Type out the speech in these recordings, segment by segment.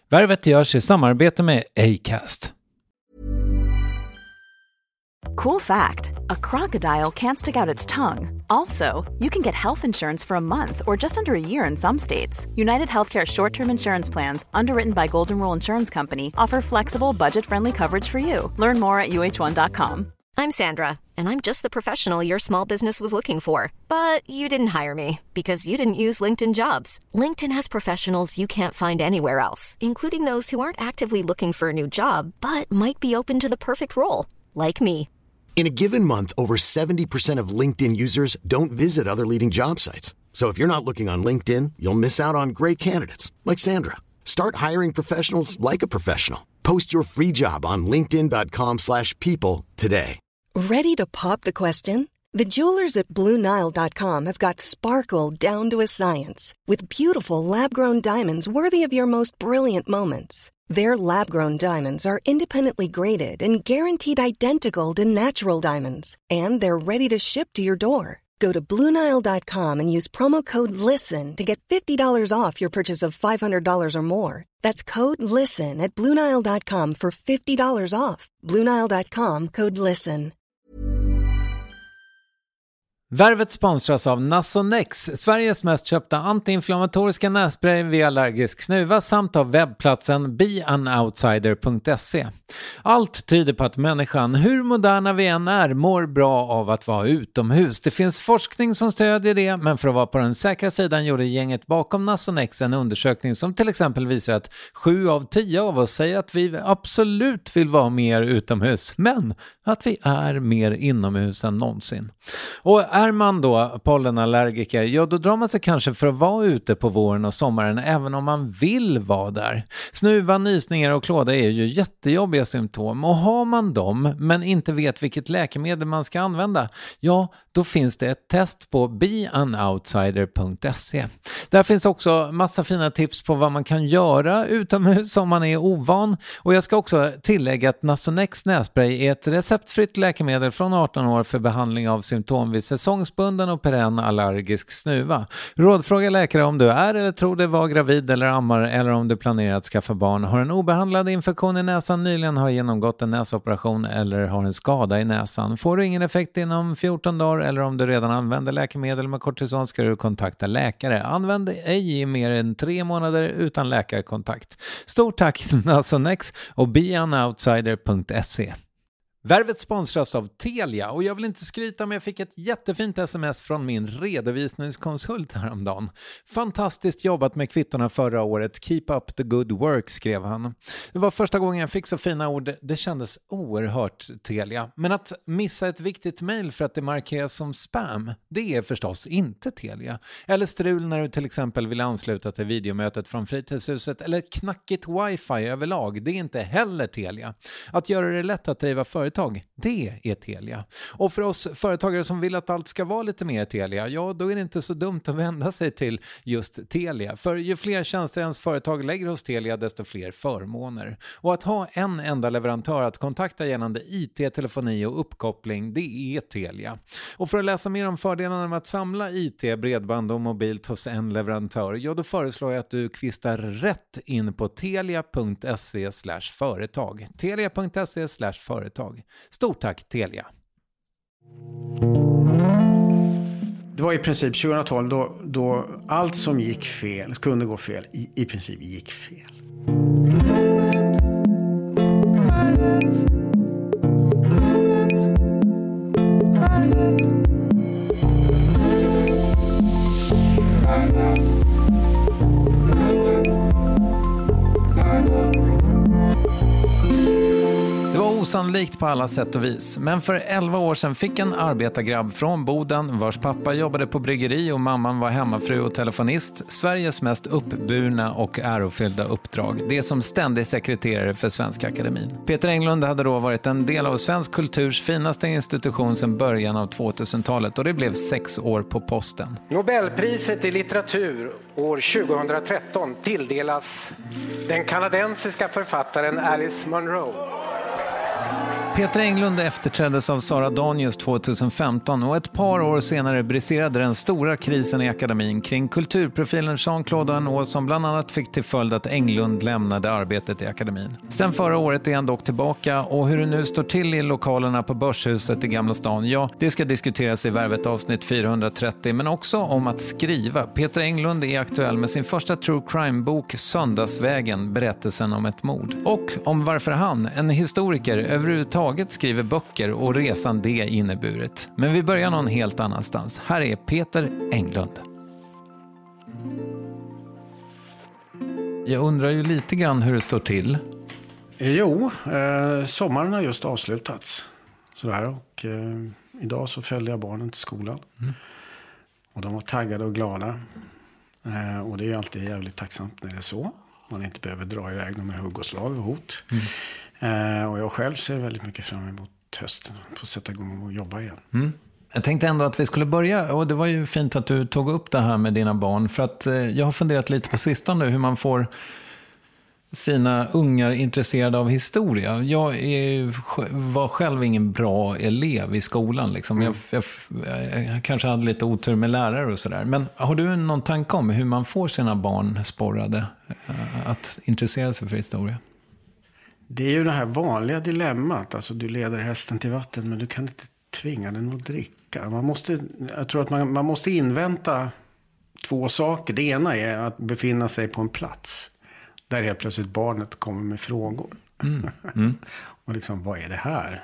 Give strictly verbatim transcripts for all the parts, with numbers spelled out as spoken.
Värvet görs i samarbete med Acast. Cool fact, a crocodile can't stick out its tongue. Also, you can get health insurance for a month or just under a year in some states. United Healthcare short-term insurance plans, underwritten by Golden Rule Insurance Company, offer flexible, budget-friendly coverage for you. Learn more at U H one dot com. I'm Sandra, and I'm just the professional your small business was looking for. But you didn't hire me because you didn't use LinkedIn Jobs. LinkedIn has professionals you can't find anywhere else, including those who aren't actively looking for a new job, but might be open to the perfect role, like me. In a given month, over seventy percent of LinkedIn users don't visit other leading job sites. So if you're not looking on LinkedIn, you'll miss out on great candidates like Sandra. Start hiring professionals like a professional. Post your free job on linkedin dot com slash people today. Ready to pop the question? The jewelers at Blue Nile dot com have got sparkle down to a science with beautiful lab-grown diamonds worthy of your most brilliant moments. Their lab-grown diamonds are independently graded and guaranteed identical to natural diamonds, and they're ready to ship to your door. Go to Blue Nile dot com and use promo code LISTEN to get fifty dollars off your purchase of five hundred dollars or more. That's code LISTEN at Blue Nile dot com for fifty dollars off. Blue Nile dot com, code LISTEN. Värvet sponsras av Nasonex, Sveriges mest köpta antiinflammatoriska nässpray vid allergisk snuva, samt av webbplatsen be an outsider punkt se. Allt tyder på att människan, hur moderna vi än är, mår bra av att vara utomhus. Det finns forskning som stödjer det, men för att vara på den säkra sidan gjorde gänget bakom Nasonex en undersökning som till exempel visar att sju av tio av oss säger att vi absolut vill vara mer utomhus, men att vi är mer inomhus än någonsin. Och är man då pollenallergiker, ja då drar man sig kanske för att vara ute på våren och sommaren även om man vill vara där. Snuva, nysningar och klåda är ju jättejobbiga symptom, och har man dem men inte vet vilket läkemedel man ska använda, ja då finns det ett test på be an outsider punkt se. Där finns också massa fina tips på vad man kan göra utomhus om man är ovan, och jag ska också tillägga att Nasonex nässpray är ett receptfritt läkemedel från arton år för behandling av symptom vid säsongsbunden och perenn allergisk snuva. Rådfråga läkare om du är eller tror dig vara gravid eller ammar, eller om du planerar att skaffa barn, har en obehandlad infektion i näsan, nyligen har genomgått en näsoperation eller har en skada i näsan. Får du ingen effekt inom fjorton dagar eller om du redan använder läkemedel med kortison ska du kontakta läkare. Använd ej i mer än tre månader utan läkarkontakt. Stort tack Nasonex och be an outsider punkt se. Värvet sponsras av Telia, och jag vill inte skryta, men jag fick ett jättefint sms från min redovisningskonsult häromdagen. Fantastiskt jobbat med kvittorna förra året. Keep up the good work, skrev han. Det var första gången jag fick så fina ord. Det kändes oerhört Telia. Men att missa ett viktigt mejl för att det markeras som spam, det är förstås inte Telia. Eller strul när du till exempel vill ansluta till videomötet från fritidshuset, eller knackigt wifi överlag, det är inte heller Telia. Att göra det lätt att driva företag, det är Telia. Och för oss företagare som vill att allt ska vara lite mer Telia, ja då är det inte så dumt att vända sig till just Telia. För ju fler tjänster ens företag lägger hos Telia, desto fler förmåner. Och att ha en enda leverantör att kontakta gällande I T, telefoni och uppkoppling, det är Telia. Och för att läsa mer om fördelarna med att samla I T, bredband och mobilt hos en leverantör, ja då föreslår jag att du kvistar rätt in på telia punkt se slash företag. telia punkt se slash företag. Stort tack Telia. Det var i princip tjugohundratolv då, då allt som gick fel, kunde gå fel, i, i princip gick fel. Osannolikt på alla sätt och vis, men för elva år sedan fick en arbetargrabb från Boden, vars pappa jobbade på bryggeri och mamman var hemmafru och telefonist, Sveriges mest uppburna och ärofyllda uppdrag, det som ständig sekreterare för Svenska Akademin. Peter Englund hade då varit en del av svensk kulturs finaste institution sedan början av tvåtusentalet, och det blev sex år på posten. Nobelpriset i litteratur år tjugohundratretton tilldelas den kanadensiska författaren Alice Munro. Peter Englund efterträddes av Sara Danius tjugohundrafemton och ett par år senare briserade den stora krisen i akademin kring kulturprofilen Jean-Claude Arnault som bland annat fick till följd att Englund lämnade arbetet i akademin. Sen förra året är han dock tillbaka och hur det nu står till i lokalerna på Börshuset i Gamla stan, ja, det ska diskuteras i Värvet avsnitt fyrahundratrettio, men också om att skriva. Peter Englund är aktuell med sin första true crime-bok Söndagsvägen, berättelsen om ett mord. Och om varför han, en historiker, överhuvudtaget skriver böcker och resan det inneburit. Men vi börjar någon helt annanstans. Här är Peter Englund. Jag undrar ju lite grann hur det står till. Jo, eh, sommaren har just avslutats. Sådär, och eh, idag så följde jag barnen till skolan. Mm. Och de var taggade och glada. Eh, och det är ju alltid jävligt tacksamt när det är så. Man inte behöver dra iväg dem med hugg och slag och hot. Mm. Eh, och jag själv ser väldigt mycket fram emot hösten. Få sätta igång och jobba igen. Mm. Jag tänkte ändå att vi skulle börja, och det var ju fint att du tog upp det här med dina barn. För att eh, jag har funderat lite på sistone hur man får sina ungar intresserade av historia. Jag är, var själv ingen bra elev i skolan. Liksom. Mm. Jag, jag, jag kanske hade lite otur med lärare och sådär. Men har du någon tanke om hur man får sina barn sporrade eh, att intressera sig för historia? Det är ju det här vanliga dilemmat. Alltså du leder hästen till vatten men du kan inte tvinga den att dricka. Man måste, jag tror att man, man måste invänta två saker. Det ena är att befinna sig på en plats där helt plötsligt barnet kommer med frågor. Mm. Mm. Och liksom, vad är det här?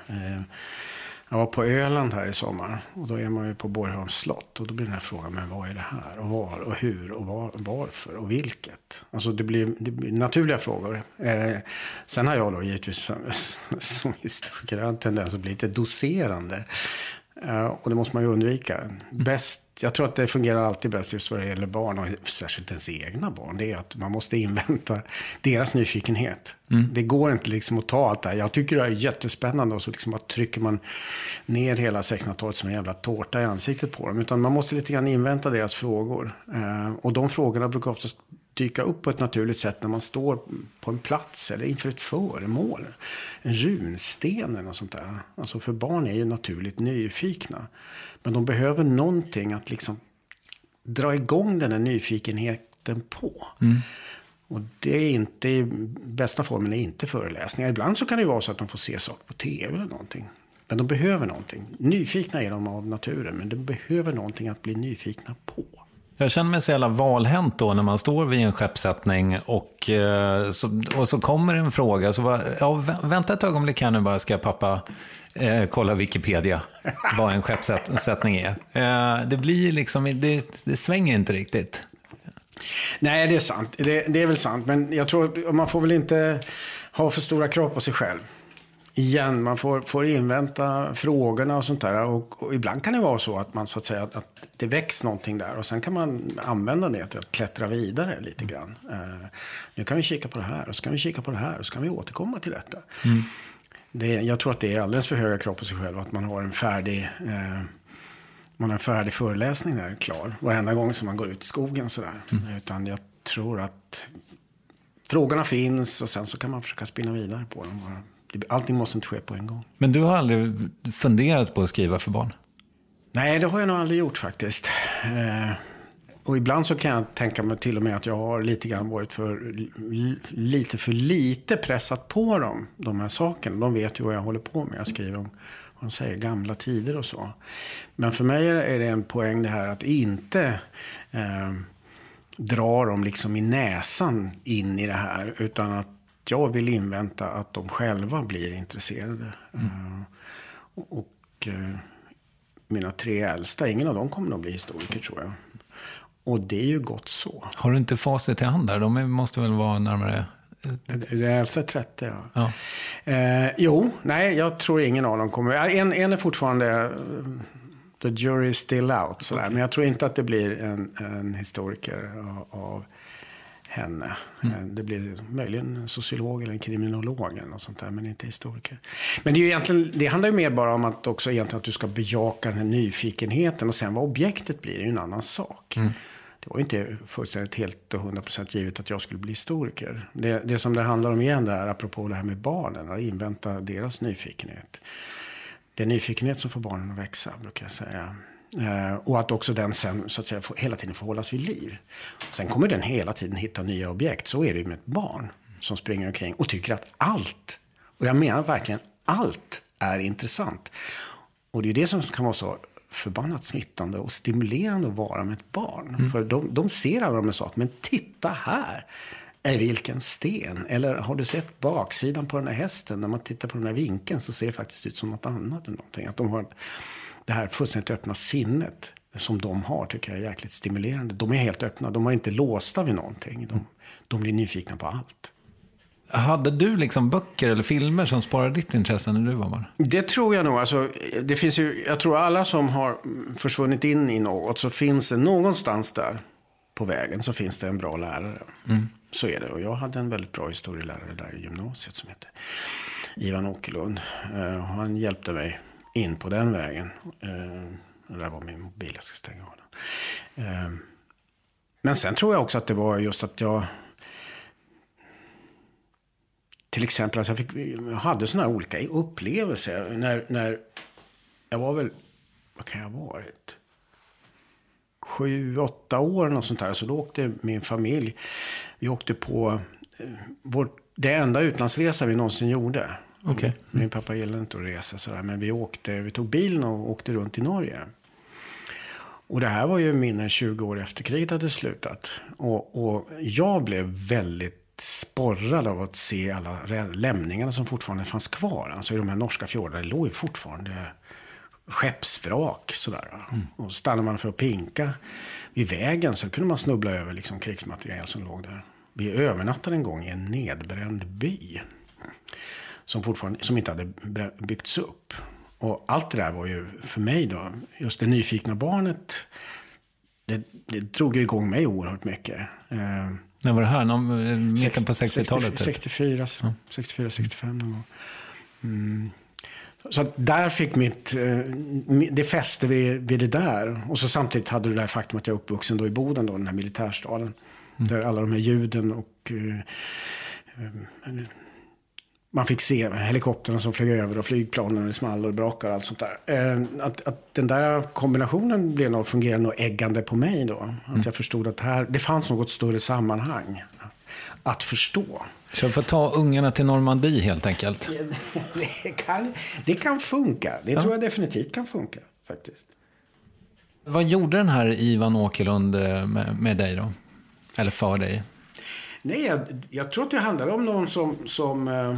Jag var på Öland här i sommar och då är man ju på Borgholms slott och då blir den här frågan, men vad är det här? Och var och hur och var, varför och vilket? Alltså det blir, det blir naturliga frågor. Eh, sen har jag då givetvis som, som historiker en tendens att bli lite doserande. Uh, och det måste man ju undvika. Mm. Bäst, jag tror att det fungerar alltid bäst just vad det gäller barn och särskilt ens egna barn. Det är att man måste invänta deras nyfikenhet. Mm. Det går inte liksom att ta allt det här. Jag tycker det är jättespännande och så liksom att trycker man ner hela sextonhundratalet som en jävla tårta i ansiktet på dem. Utan man måste lite grann invänta deras frågor. Uh, och de frågorna brukar oftast dyka upp på ett naturligt sätt när man står på en plats eller inför ett föremål. En runsten eller något sånt där. Alltså för barn är ju naturligt nyfikna. Men de behöver någonting att liksom dra igång den här nyfikenheten på. Mm. Och det är inte, i bästa formen är inte föreläsningar. Ibland så kan det ju vara så att de får se saker på tv eller någonting. Men de behöver någonting. Nyfikna är de av naturen, men de behöver någonting att bli nyfikna på. Jag känner mig så jävla valhänt då när man står vid en skeppssättning och, eh, så, och så kommer en fråga. Så bara, ja, vänta ett ögonblick här nu bara, ska pappa eh, kolla Wikipedia vad en skeppssättning är. Eh, det blir liksom, det, det svänger inte riktigt. Nej, det är sant. Det, det är väl sant. Men jag tror att man får väl inte ha för stora krav på sig själv. Igen, man får, får invänta frågorna och sånt där. Och, och ibland kan det vara så att man så att säga att, att det väcks någonting där. Och sen kan man använda det till att klättra vidare lite grann. Uh, nu kan vi kika på det här och så kan vi kika på det här och så kan vi återkomma till detta. Mm. Det, jag tror att det är alldeles för höga krav på sig själv att man har en färdig, uh, man har en färdig föreläsning där klar. Varenda gång som man går ut i skogen sådär. Mm. Utan jag tror att frågorna finns och sen så kan man försöka spinna vidare på dem. Allting måste inte ske på en gång. Men du har aldrig funderat på att skriva för barn? Nej, det har jag nog aldrig gjort faktiskt. Eh, och ibland så kan jag tänka mig till och med att jag har lite grann varit för lite för lite pressat på dem, de här sakerna. De vet ju vad jag håller på med. Jag skriver om vad de säger, gamla tider och så. Men för mig är det en poäng det här att inte eh, dra dem liksom i näsan in i det här, utan att jag vill invänta att de själva blir intresserade. Mm. Uh, och uh, mina tre äldsta, ingen av dem kommer att bli historiker tror jag. Och det är ju gott så. Har du inte facit i hand där? De måste väl vara närmare... Det är äldsta trettio, ja. ja. Uh, jo, nej, jag tror ingen av dem kommer... En, en är fortfarande... Uh, the jury is still out. Sådär. Okay. Men jag tror inte att det blir en, en historiker av... av henne. Mm. Det blir möjligen en sociolog eller en kriminolog eller något sånt där, men inte historiker. Men det, är ju egentligen, det handlar ju mer bara om att också egentligen att du ska bejaka den här nyfikenheten och sen vad objektet blir är ju en annan sak. Mm. det var ju inte fullständigt helt och hundra procent givet att jag skulle bli historiker. Det, det som det handlar om igen där, apropå det här med barnen, att invänta deras nyfikenhet. Det är nyfikenhet som får barnen att växa, brukar jag säga. Eh, och att också den sen så att säga får, hela tiden får hållas vid liv. Sen kommer den hela tiden hitta nya objekt. Så är det ju med ett barn som springer omkring och tycker att allt, och jag menar verkligen allt, är intressant. Och det är det som kan vara så förbannat smittande och stimulerande att vara med ett barn. Mm. För de, de ser alla de här sakerna, men titta här, är vilken sten. Eller har du sett baksidan på den här hästen? När man tittar på den här vinkeln så ser det faktiskt ut som något annat än någonting. Att de har det här fullständigt öppna sinnet som de har, tycker jag är jäkligt stimulerande. De är helt öppna, de är inte låsta vid någonting. De, de blir nyfikna på allt. Hade du liksom böcker eller filmer som sparade ditt intresse när du var barn? Det tror jag nog. Alltså, det finns ju, jag tror alla som har försvunnit in i något, så finns det någonstans där på vägen så finns det en bra lärare. Mm. Så är det. Och jag hade en väldigt bra historielärare där i gymnasiet som heter Ivan Åkerlund. Uh, han hjälpte mig in på den vägen. Uh, det där var min mobil, jag ska stänga av den. Uh, men sen tror jag också att det var just att jag... Till exempel, alltså jag, fick, jag hade såna här olika upplevelser. När, när jag var väl, vad kan jag ha varit? Sju, åtta år och sånt där. Så då åkte min familj, vi åkte på eh, vår, det enda utlandsresa vi någonsin gjorde. Okay. Mm. Min pappa gillade inte att resa sådär, men vi åkte, vi tog bilen och åkte runt i Norge. Och det här var ju mindre än tjugo år efter kriget hade slutat. Och, och jag blev väldigt sporrad av att se alla lämningarna som fortfarande fanns kvar. Alltså i de här norska fjordarna låg ju fortfarande skeppsvrak sådär. Mm. Och stannade man för att pinka vid vägen så kunde man snubbla över liksom krigsmaterial som låg där. Vi övernattade en gång i en nedbränd by som fortfarande som inte hade byggts upp. Och allt det där var ju för mig då, just det nyfikna barnet, det, det drog ju igång mig oerhört mycket. Eh, När var det här? Någon, mitten på sextiotalet? sextiofyra, sextiofyra, sextiofem någon gång. Mm. Så att där fick mitt, det fäste vid, vid det där. Och så samtidigt hade det där faktum att jag är uppvuxen då i Boden, då, den här militärstaden. Mm. Där alla de här ljuden och... Uh, man fick se helikopterna som flög över och flygplanen och small och brakar och allt sånt där. Uh, att, att den där kombinationen blev nog, fungerade nog äggande på mig då. Mm. Att jag förstod att här, det fanns något större sammanhang att förstå. Så jag får ta ungarna till Normandie helt enkelt? Det kan, det kan funka. Det ja. tror jag definitivt kan funka faktiskt. Vad gjorde den här Ivan Åkerlund med, med dig då? Eller för dig? Nej, jag, jag tror att det handlar om någon som... som eh,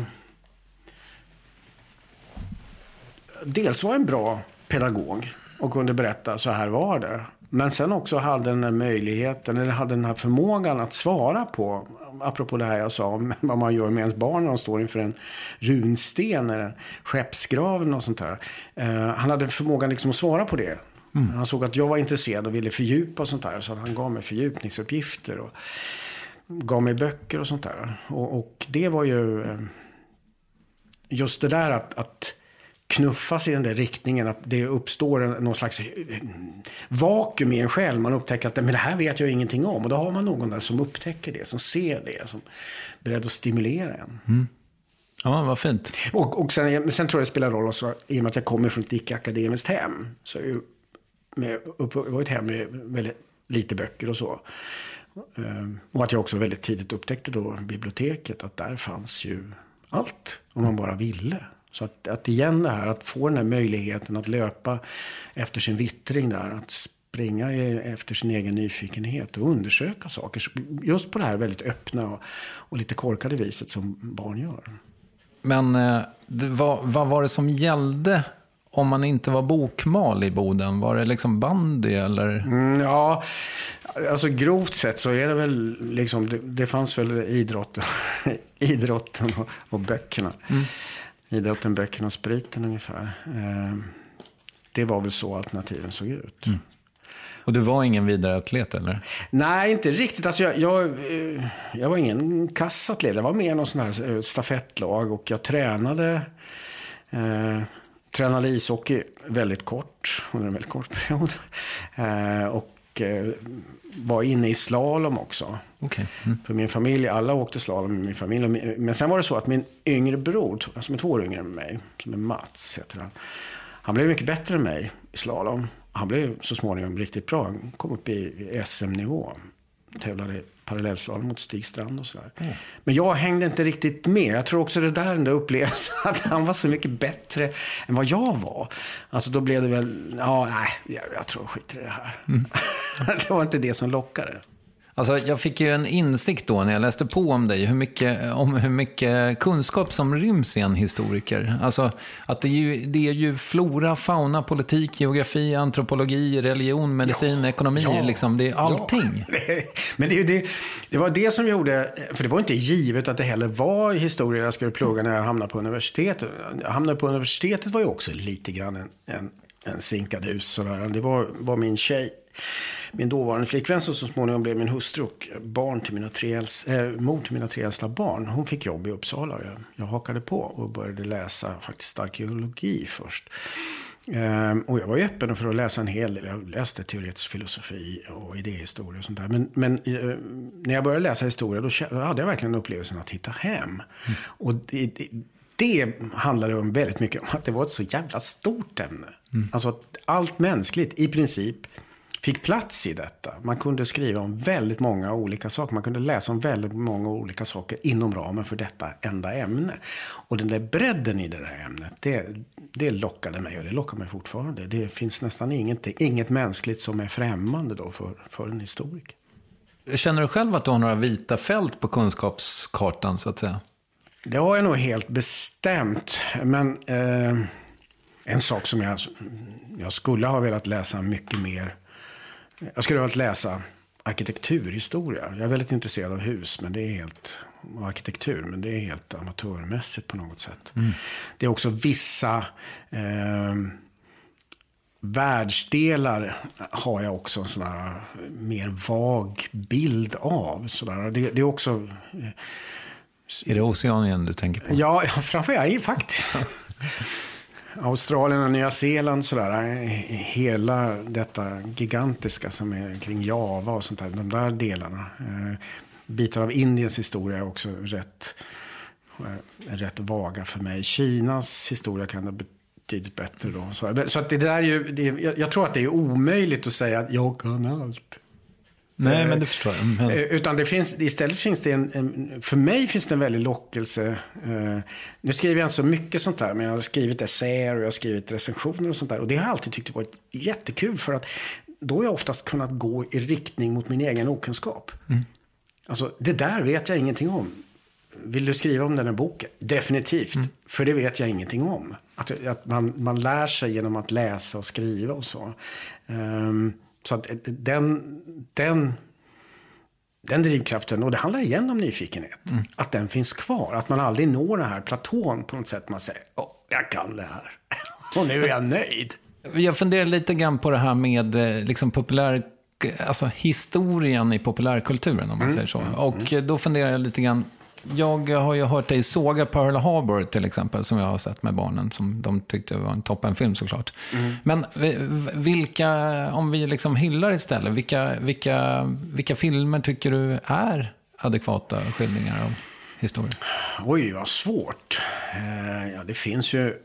dels var en bra pedagog och kunde berätta så här var det. Men sen också hade den här möjligheten, eller hade den här förmågan att svara på, apropå det här jag sa om vad man gör med ens barn när de står inför en runsten eller en skeppsgrav och sånt där. Uh, han hade förmågan liksom att svara på det. Mm. Han såg att jag var intresserad och ville fördjupa och sånt där, så han gav mig fördjupningsuppgifter och gav mig böcker och sånt där. Och, och det var ju uh, just det där att, att knuffas i den där riktningen, att det uppstår en, någon slags vakuum i en själv. Man upptäcker att men det här vet jag ingenting om. Och då har man någon där som upptäcker det, som ser det, som är beredd att stimulera en. Mm. Ja, vad fint. Och, och sen, sen tror jag det spelar roll också, i och med att jag kommer från ett icke-akademiskt hem. Så är ju med, upp, var ett hem med väldigt lite böcker och så. Um, och att jag också väldigt tidigt upptäckte då biblioteket, att där fanns ju allt om man bara ville. Så att, att igen det här, att få den här möjligheten att löpa efter sin vittring där, att springa efter sin egen nyfikenhet och undersöka saker. Just på det här väldigt öppna och, och lite korkade viset som barn gör. Men eh, det var, vad var det som gällde om man inte var bokmal i Boden? Var det liksom bandy eller? Mm, ja, alltså grovt sett så är det väl liksom, det, det fanns väl idrotten, idrotten och, och böckerna. Mm. Idrotten, böckerna och spriten ungefär. Eh, det var väl så alternativen såg ut. Mm. Och du var ingen vidare atlet eller? Nej, inte riktigt. Alltså jag, jag, jag var ingen kassatlet. Jag var med i någon sån här stafettlag och jag tränade eh, tränade ishockey väldigt kort under en väldigt kort period. Eh, och och eh, var inne i slalom också. Okay. Mm. För min familj, alla åkte slalom med min familj. Men sen var det så att min yngre bror, som är två år yngre än mig, som är Mats heter han. Han blev mycket bättre än mig i slalom. Han blev så småningom riktigt bra. Han kom upp i S M-nivå. Tävlade parallellslalom mot Stig Strand och sådär. Mm. Men jag hängde inte riktigt med. Jag tror också det där ändå upplevs att han var så mycket bättre än vad jag var. Alltså då blev det väl, ja nej, jag, jag tror jag skiter i det här. Mm. Det var inte det som lockade. Alltså jag fick ju en insikt då när jag läste på om dig, hur mycket, om hur mycket kunskap som ryms i en historiker. Alltså att det är ju, det är ju flora, fauna, politik, geografi, antropologi, religion, medicin, ja, ekonomi, ja, liksom, det är allting. Ja. Men det, det, det var det som gjorde, för det var inte givet att det heller var historia jag skulle plugga när jag hamnade på universitetet. Jag hamnade på universitetet var ju också lite grann en, en, en sinkadus. Sådär. Det var, var min tjej. Min dåvarande flickvän som så småningom blev min hustru och barn till mina tre äldsta, äh, mor till mina tre äldsta barn. Hon fick jobb i Uppsala. Jag, jag hakade på och började läsa faktiskt arkeologi först. Ehm, och jag var ju öppen för att läsa en hel del. Jag läste teoretisk filosofi och idéhistoria och sånt där. Men, men eh, när jag började läsa historia då, då hade jag verkligen upplevelsen att hitta hem. Mm. Och det, det, det handlade om väldigt mycket om att det var ett så jävla stort ämne. Mm. Alltså att allt mänskligt i princip fick plats i detta. Man kunde skriva om väldigt många olika saker. Man kunde läsa om väldigt många olika saker inom ramen för detta enda ämne. Och den där bredden i det där ämnet, det, det lockade mig och det lockar mig fortfarande. Det finns nästan inget, inget mänskligt som är främmande då för, för en historik. Känner du själv att du har några vita fält på kunskapskartan så att säga? Det har jag nog helt bestämt. Men eh, en sak som jag, jag skulle ha velat läsa mycket mer. Jag skulle ha velat läsa arkitekturhistoria. Jag är väldigt intresserad av hus, men det är helt och arkitektur, men det är helt amatörmässigt på något sätt. Mm. Det är också vissa eh, världsdelar har jag också en sån här mer vag bild av. Sådär. Det, det är också... Eh, är det Oceanien du tänker på? Ja, framförallt faktiskt. Australien och Nya Zeeland sådär, hela detta gigantiska som är kring Java och sånt där, de där delarna. Eh, bitar av Indiens historia är också rätt, eh, rätt vaga för mig. Kinas historia kan det betydligt bättre då. Så, så att det där är ju, det, jag, jag tror att det är omöjligt att säga att jag kan allt. Nej, men det förstår jag. Men... Utan det finns, istället finns det en, en, för mig finns det en väldigt lockelse. Uh, nu skriver jag inte så mycket sånt där, men jag har skrivit essäer och jag har skrivit recensioner och sånt där. Och det har jag alltid tyckt varit jättekul, för att då har jag oftast kunnat gå i riktning mot min egen okunskap. Mm. Alltså, det där vet jag ingenting om. Vill du skriva om den här boken? Definitivt, mm. för det vet jag ingenting om. Att, att man, man lär sig genom att läsa och skriva och så. Um, Så att den, den, den drivkraften, och det handlar igen om nyfikenhet, mm. att den finns kvar. Att man aldrig når den här platån på något sätt. Man säger, åh, jag kan det här. Och nu är jag nöjd. Jag funderar lite grann på det här med liksom populär, alltså historien i populärkulturen, om man mm. säger så. Och mm. då funderar jag lite grann. Jag har ju hört dig såga Pearl Harbor till exempel, som jag har sett med barnen, som de tyckte var en toppenfilm såklart. Mm. Men vilka, om vi liksom hyllar istället, vilka, vilka, vilka filmer tycker du är adekvata skildringar av historien? Oj, vad svårt. Ja, det finns ju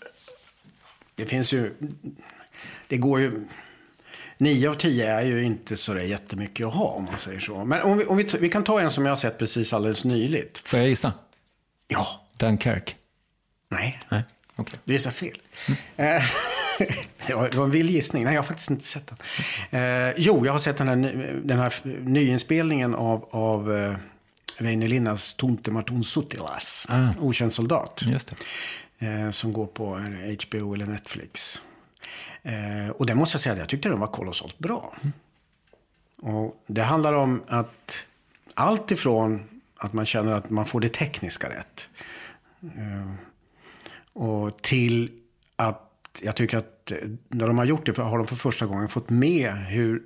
det finns ju det går ju Nio av tio är ju inte så där jättemycket att ha, om man säger så. Men om vi, om vi, vi kan ta en som jag har sett precis alldeles nyligt. Får jag gissa? Ja. Dunkirk? Nej. Nej, okej. Okay. Du gissar fel. Mm. det, var, det var en vild gissning. Nej, jag har faktiskt inte sett den. Eh, jo, jag har sett den här, den här nyinspelningen av, av uh, Väinö Linnas Tuntematun Sutilas. Ah. Okänd soldat. Just det. Eh, som går på H B O eller Netflix. Eh, och det måste jag säga att jag tyckte den var kolossalt bra. Mm. Och det handlar om att allt ifrån att man känner att man får det tekniska rätt eh, och till att jag tycker att när de har gjort det har de för första gången fått med hur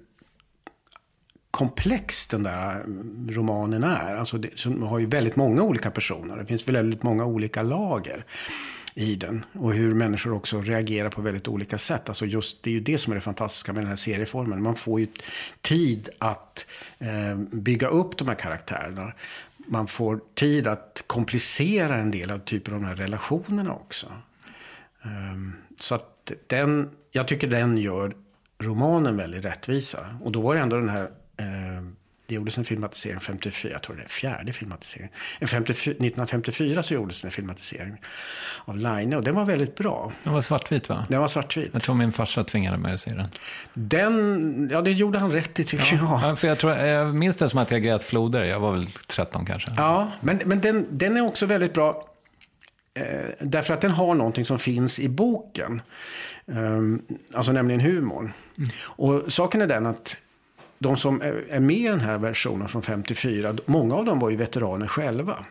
komplex den där romanen är. Alltså det, som har ju väldigt många olika personer. Det finns väldigt många olika lager. i den. Och hur människor också reagerar på väldigt olika sätt. Alltså just, det är ju det som är det fantastiska med den här serieformen. Man får ju tid att eh, bygga upp de här karaktärerna. Man får tid att komplicera en del av typer av de här relationerna också. Um, så att den, jag tycker den gör romanen väldigt rättvisa. Och då var det ändå den här... Eh, det gjordes en filmatisering femtiofyra, jag tror det är fjärde filmatiseringen. nittonhundrafemtiofyra så gjordes en filmatisering av Line och den var väldigt bra. Den var svartvit, va? Den var svartvit. Jag tror min farsa tvingade mig att se den. Den, ja det gjorde han rätt i tycker ja. jag. Ja, för jag, tror, jag minns det som att jag grät floder, jag var väl tretton kanske. Ja, men, men den, den är också väldigt bra eh, därför att den har någonting som finns i boken. Um, alltså nämligen humorn. Mm. Och saken är den att de som är med i den här versionen från femtiofyra, många av dem var ju veteraner själva.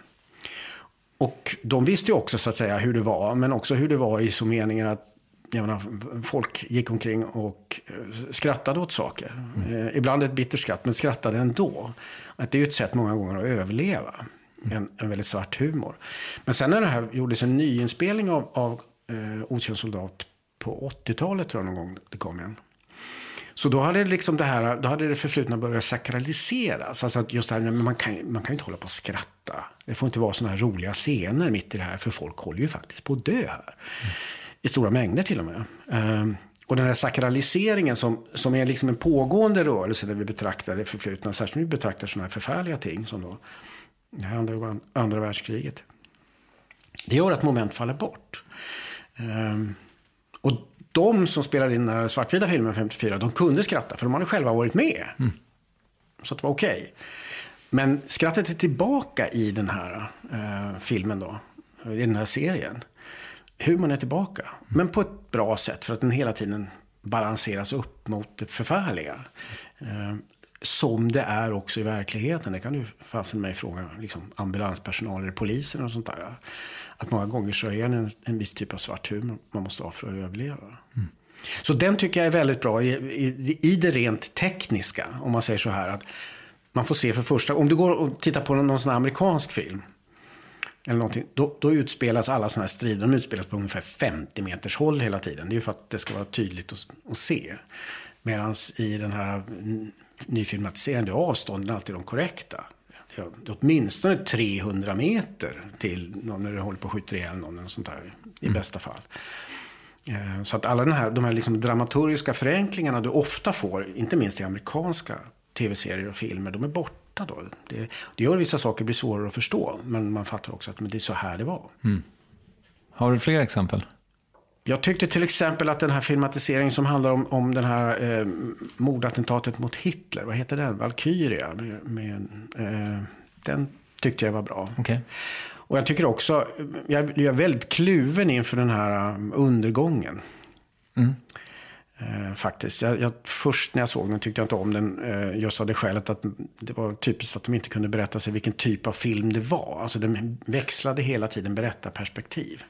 Och de visste ju också så att säga hur det var, men också hur det var i så meningen att jag menar, folk gick omkring och skrattade åt saker. Mm. Eh, ibland ett bittert skratt, men skrattade ändå. Att det är ju ett sätt många gånger att överleva. Mm. En, en väldigt svart humor. Men sen när det här gjordes en nyinspelning av, av eh, Okänd soldat på åttiotalet tror jag någon gång det kom igen. Så då hade, liksom det här, då hade det förflutna börjat sakraliseras. Alltså att just det här, men man kan, man kan ju inte hålla på att skratta. Det får inte vara såna här roliga scener mitt i det här. För folk håller ju faktiskt på att dö här. Mm. I stora mängder till och med. Um, och den här sakraliseringen som, som är liksom en pågående rörelse där vi betraktar det förflutna. Särskilt när vi betraktar såna här förfärliga ting som då det här handlar om andra världskriget. Det gör att moment faller bort. Um, och de som spelade in den här svartvita filmen femtiofyra, de kunde skratta för de hade själva varit med. Mm. Så det var okej. Okay. Men skrattet är tillbaka i den här uh, filmen då. I den här serien. Humorn är tillbaka. Mm. Men på ett bra sätt för att den hela tiden balanseras upp mot det förfärliga. Uh, som det är också i verkligheten. Det kan du fasen mig fråga liksom, ambulanspersonal eller polisen och sånt där. Att många gånger så är det en, en viss typ av svart humor man måste ha för att överleva. Mm. Så den tycker jag är väldigt bra i, i, i det rent tekniska. Om man säger så här att man får se för första... Om du går och tittar på någon, någon sån här amerikansk film eller någonting, då, då utspelas alla såna här strider. De utspelas på ungefär femtio meters håll hela tiden. Det är ju för att det ska vara tydligt att, att se. Medan i den här nyfilmatiseringen, avstånden är alltid de korrekta. Det är åtminstone trehundra meter till någon när du håller på att skjuta ihjäl någon eller sånt där, i mm. bästa fall. Så att alla den här, de här liksom dramaturgiska förenklingarna du ofta får, inte minst i amerikanska tv-serier och filmer, de är borta då. Det, det gör vissa saker blir svårare att förstå, men man fattar också att men det är så här det var. Mm. Har du fler exempel? Jag tyckte till exempel att den här filmatiseringen som handlar om, om den här eh, mordattentatet mot Hitler, vad heter den? Valkyria. Med, med, eh, den tyckte jag var bra. Okay. Och jag tycker också, jag, jag är väldigt kluven inför den här undergången. Mm. Eh, faktiskt. Jag, jag, först när jag såg den tyckte jag inte om den eh, just av det skälet att det var typiskt att de inte kunde berätta sig vilken typ av film det var. Alltså den växlade hela tiden berättarperspektiv.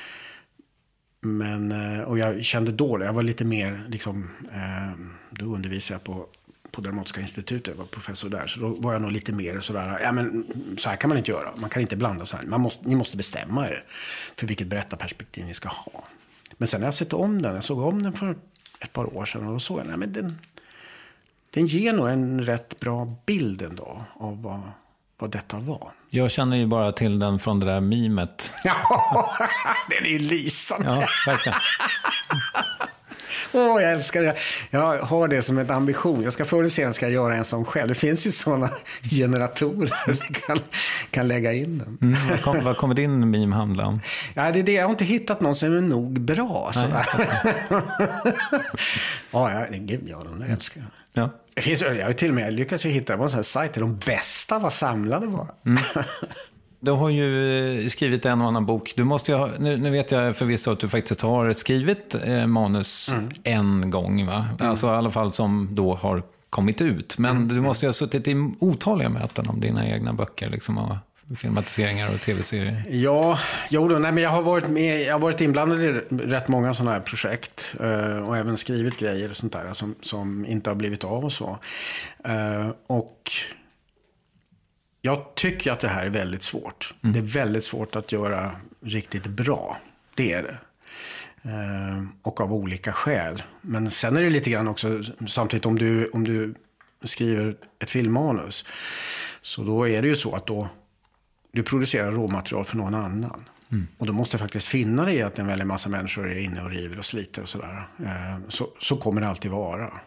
Men, och jag kände då, jag var lite mer, liksom, eh, då undervisade jag på, på Dramatiska institutet, jag var professor där, så då var jag nog lite mer sådär, ja men så här kan man inte göra, man kan inte blanda så här, man måste, ni måste bestämma er för vilket berättarperspektiv ni ska ha. Men sen när jag sett om den, jag såg om den för ett par år sedan och då såg jag, nej men den, den ger nog en rätt bra bild ändå av vad, vad detta var. Jag känner ju bara till den från det där mimet. Ja, den är ju lysande. Ja, verkligen. Åh, oh, jag älskar det. Jag har det som en ambition. Jag ska förr eller senare ska jag göra en sån själv. Det finns ju sådana generatorer du kan, kan lägga in den. Mm, vad, kom, vad kommer din meme handla om? Ja, det är det. Jag har inte hittat någon som är nog bra. Nej, ja, ja, gud, ja, den älskar jag. Ja. Det finns, jag har till och med lyckats hitta en sån här sajt där de bästa var samlade bara. Mm. Du har ju skrivit en och annan bok. Du måste ju ha, nu, nu vet jag förvisso att du faktiskt har skrivit eh, manus mm. en gång, va? Mm. Alltså i alla fall som då har kommit ut. Men mm. du måste ju ha suttit i otaliga möten om dina egna böcker, liksom, och filmatiseringar och tv-serier. Ja, jo då, nej, men jag har varit med, jag har varit inblandad i rätt många sådana här projekt eh, och även skrivit grejer och sånt där som, som inte har blivit av och så. Eh, och jag tycker att det här är väldigt svårt. Mm. Det är väldigt svårt att göra riktigt bra. Det är det. Eh, och av olika skäl. Men sen är det lite grann också, samtidigt om du, om du skriver ett filmmanus, så då är det ju så att då du producerar råmaterial för någon annan. Mm. Och då måste faktiskt finna det i att en väldigt massa människor är inne och river och sliter och sådär. Eh, så, så kommer det alltid vara.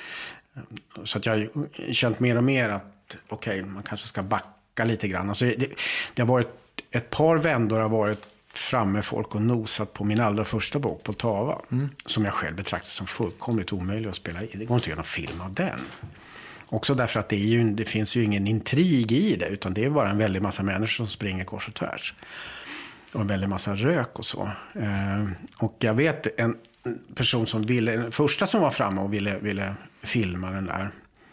Så att jag har känt mer och mer att okej, okay, man kanske ska backa lite grann. Alltså det, det har varit ett par vändor har varit framme folk och nosat på min allra första bok, Poltava. Mm. Som jag själv betraktar som fullkomligt omöjlig att spela i. Det går inte att göra någon film av den. Också därför att det, är ju, det finns ju ingen intrig i det, utan det är bara en väldig massa människor som springer kors och tvärs. Och en väldig massa rök och så. Eh, och jag vet en person som ville, den första som var framme och ville, ville filma den där.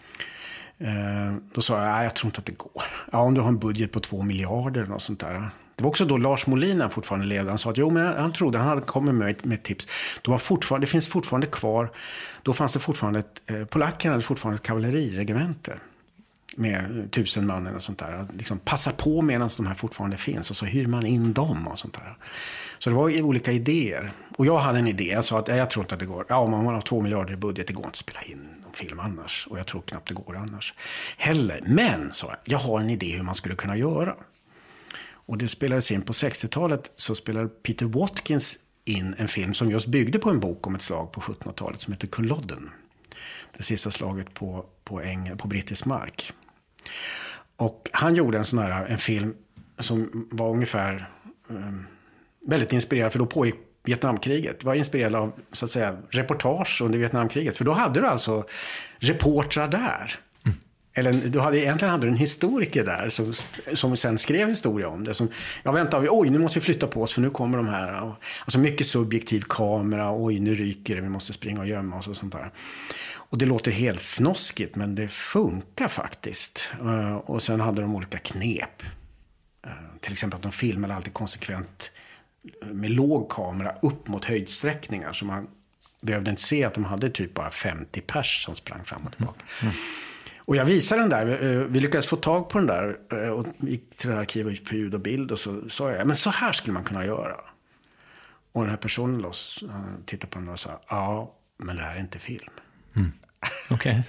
Eh, då sa jag, nej jag tror inte att det går. Ja, om du har en budget på två miljarder och sånt där. Det var också då Lars Molin fortfarande levde. Han sa att jo, men han trodde, han hade kommit med, med tips. De var fortfarande, det finns fortfarande kvar, då fanns det fortfarande ett, eh, polackerna hade fortfarande ett kavalleriregemente med tusen man och sånt där. Liksom passa på medan de här fortfarande finns och så hyr man in dem och sånt där. Så det var olika idéer. Och jag hade en idé, jag sa att jag tror inte att det går. Ja, om man har två miljarder i budget, det går inte att spela in någon film annars. Och jag tror knappt det går annars heller. Men, sa jag, jag har en idé hur man skulle kunna göra. Och det spelades in på sextiotalet, så spelade Peter Watkins in en film som just byggde på en bok om ett slag på sjuttonhundratalet som heter Culloden. Det sista slaget på, på, Eng, på brittisk mark. Och han gjorde en sån här, en film som var ungefär um, väldigt inspirerad, för då pågick Vietnamkriget. Det var inspirerad av, så att säga, reportage under Vietnamkriget. För då hade du alltså reportrar där. Mm. Eller du hade, egentligen hade du en historiker där som, som sen skrev historia om det. Som, ja, vänta, vi, oj, nu måste vi flytta på oss för nu kommer de här. Alltså mycket subjektiv kamera, oj, nu ryker det, vi måste springa och gömma oss och sånt där. Och det låter helt fnoskigt, men det funkar faktiskt. Uh, och sen hade de olika knep. Uh, till exempel att de filmade alltid konsekvent med låg kamera upp mot höjdsträckningar. Så man behövde inte se att de hade typ bara femtio pers som sprang fram och tillbaka. Mm. Och jag visade den där. Uh, vi lyckades få tag på den där. Uh, och gick till det här arkivet för ljud och bild. Och så sa jag, men så här skulle man kunna göra. Och den här personen då, uh, tittade på den och sa, ja, men det här är inte film. Mm. Okay.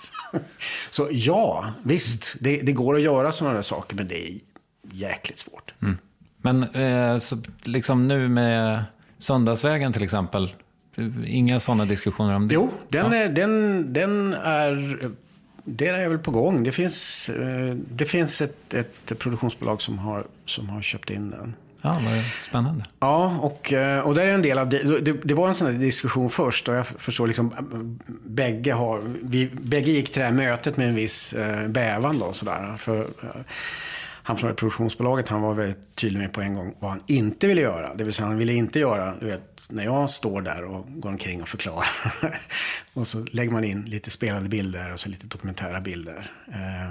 Så ja, visst, det, det går att göra sådana där saker, men det är jäkligt svårt. Mm. Men eh, så liksom nu med Söndagsvägen till exempel, inga sådana diskussioner om det? Jo, den, ja. är, den, den är, det är väl på gång. Det finns, det finns ett, ett produktionsbolag som har, som har köpt in den. Ja, vad spännande. Ja, och, och det är en del av det. Det, det var en sån här diskussion först och jag förstår liksom bägge har, vi bägge gick till det här mötet med en viss eh, bävan då sådär. För eh, han från produktionsbolaget, han var väldigt tydlig med på en gång vad han inte ville göra. Det vill säga han ville inte göra, du vet, när jag står där och går omkring och förklarar. Och så lägger man in lite spelade bilder och så lite dokumentära bilder. Eh,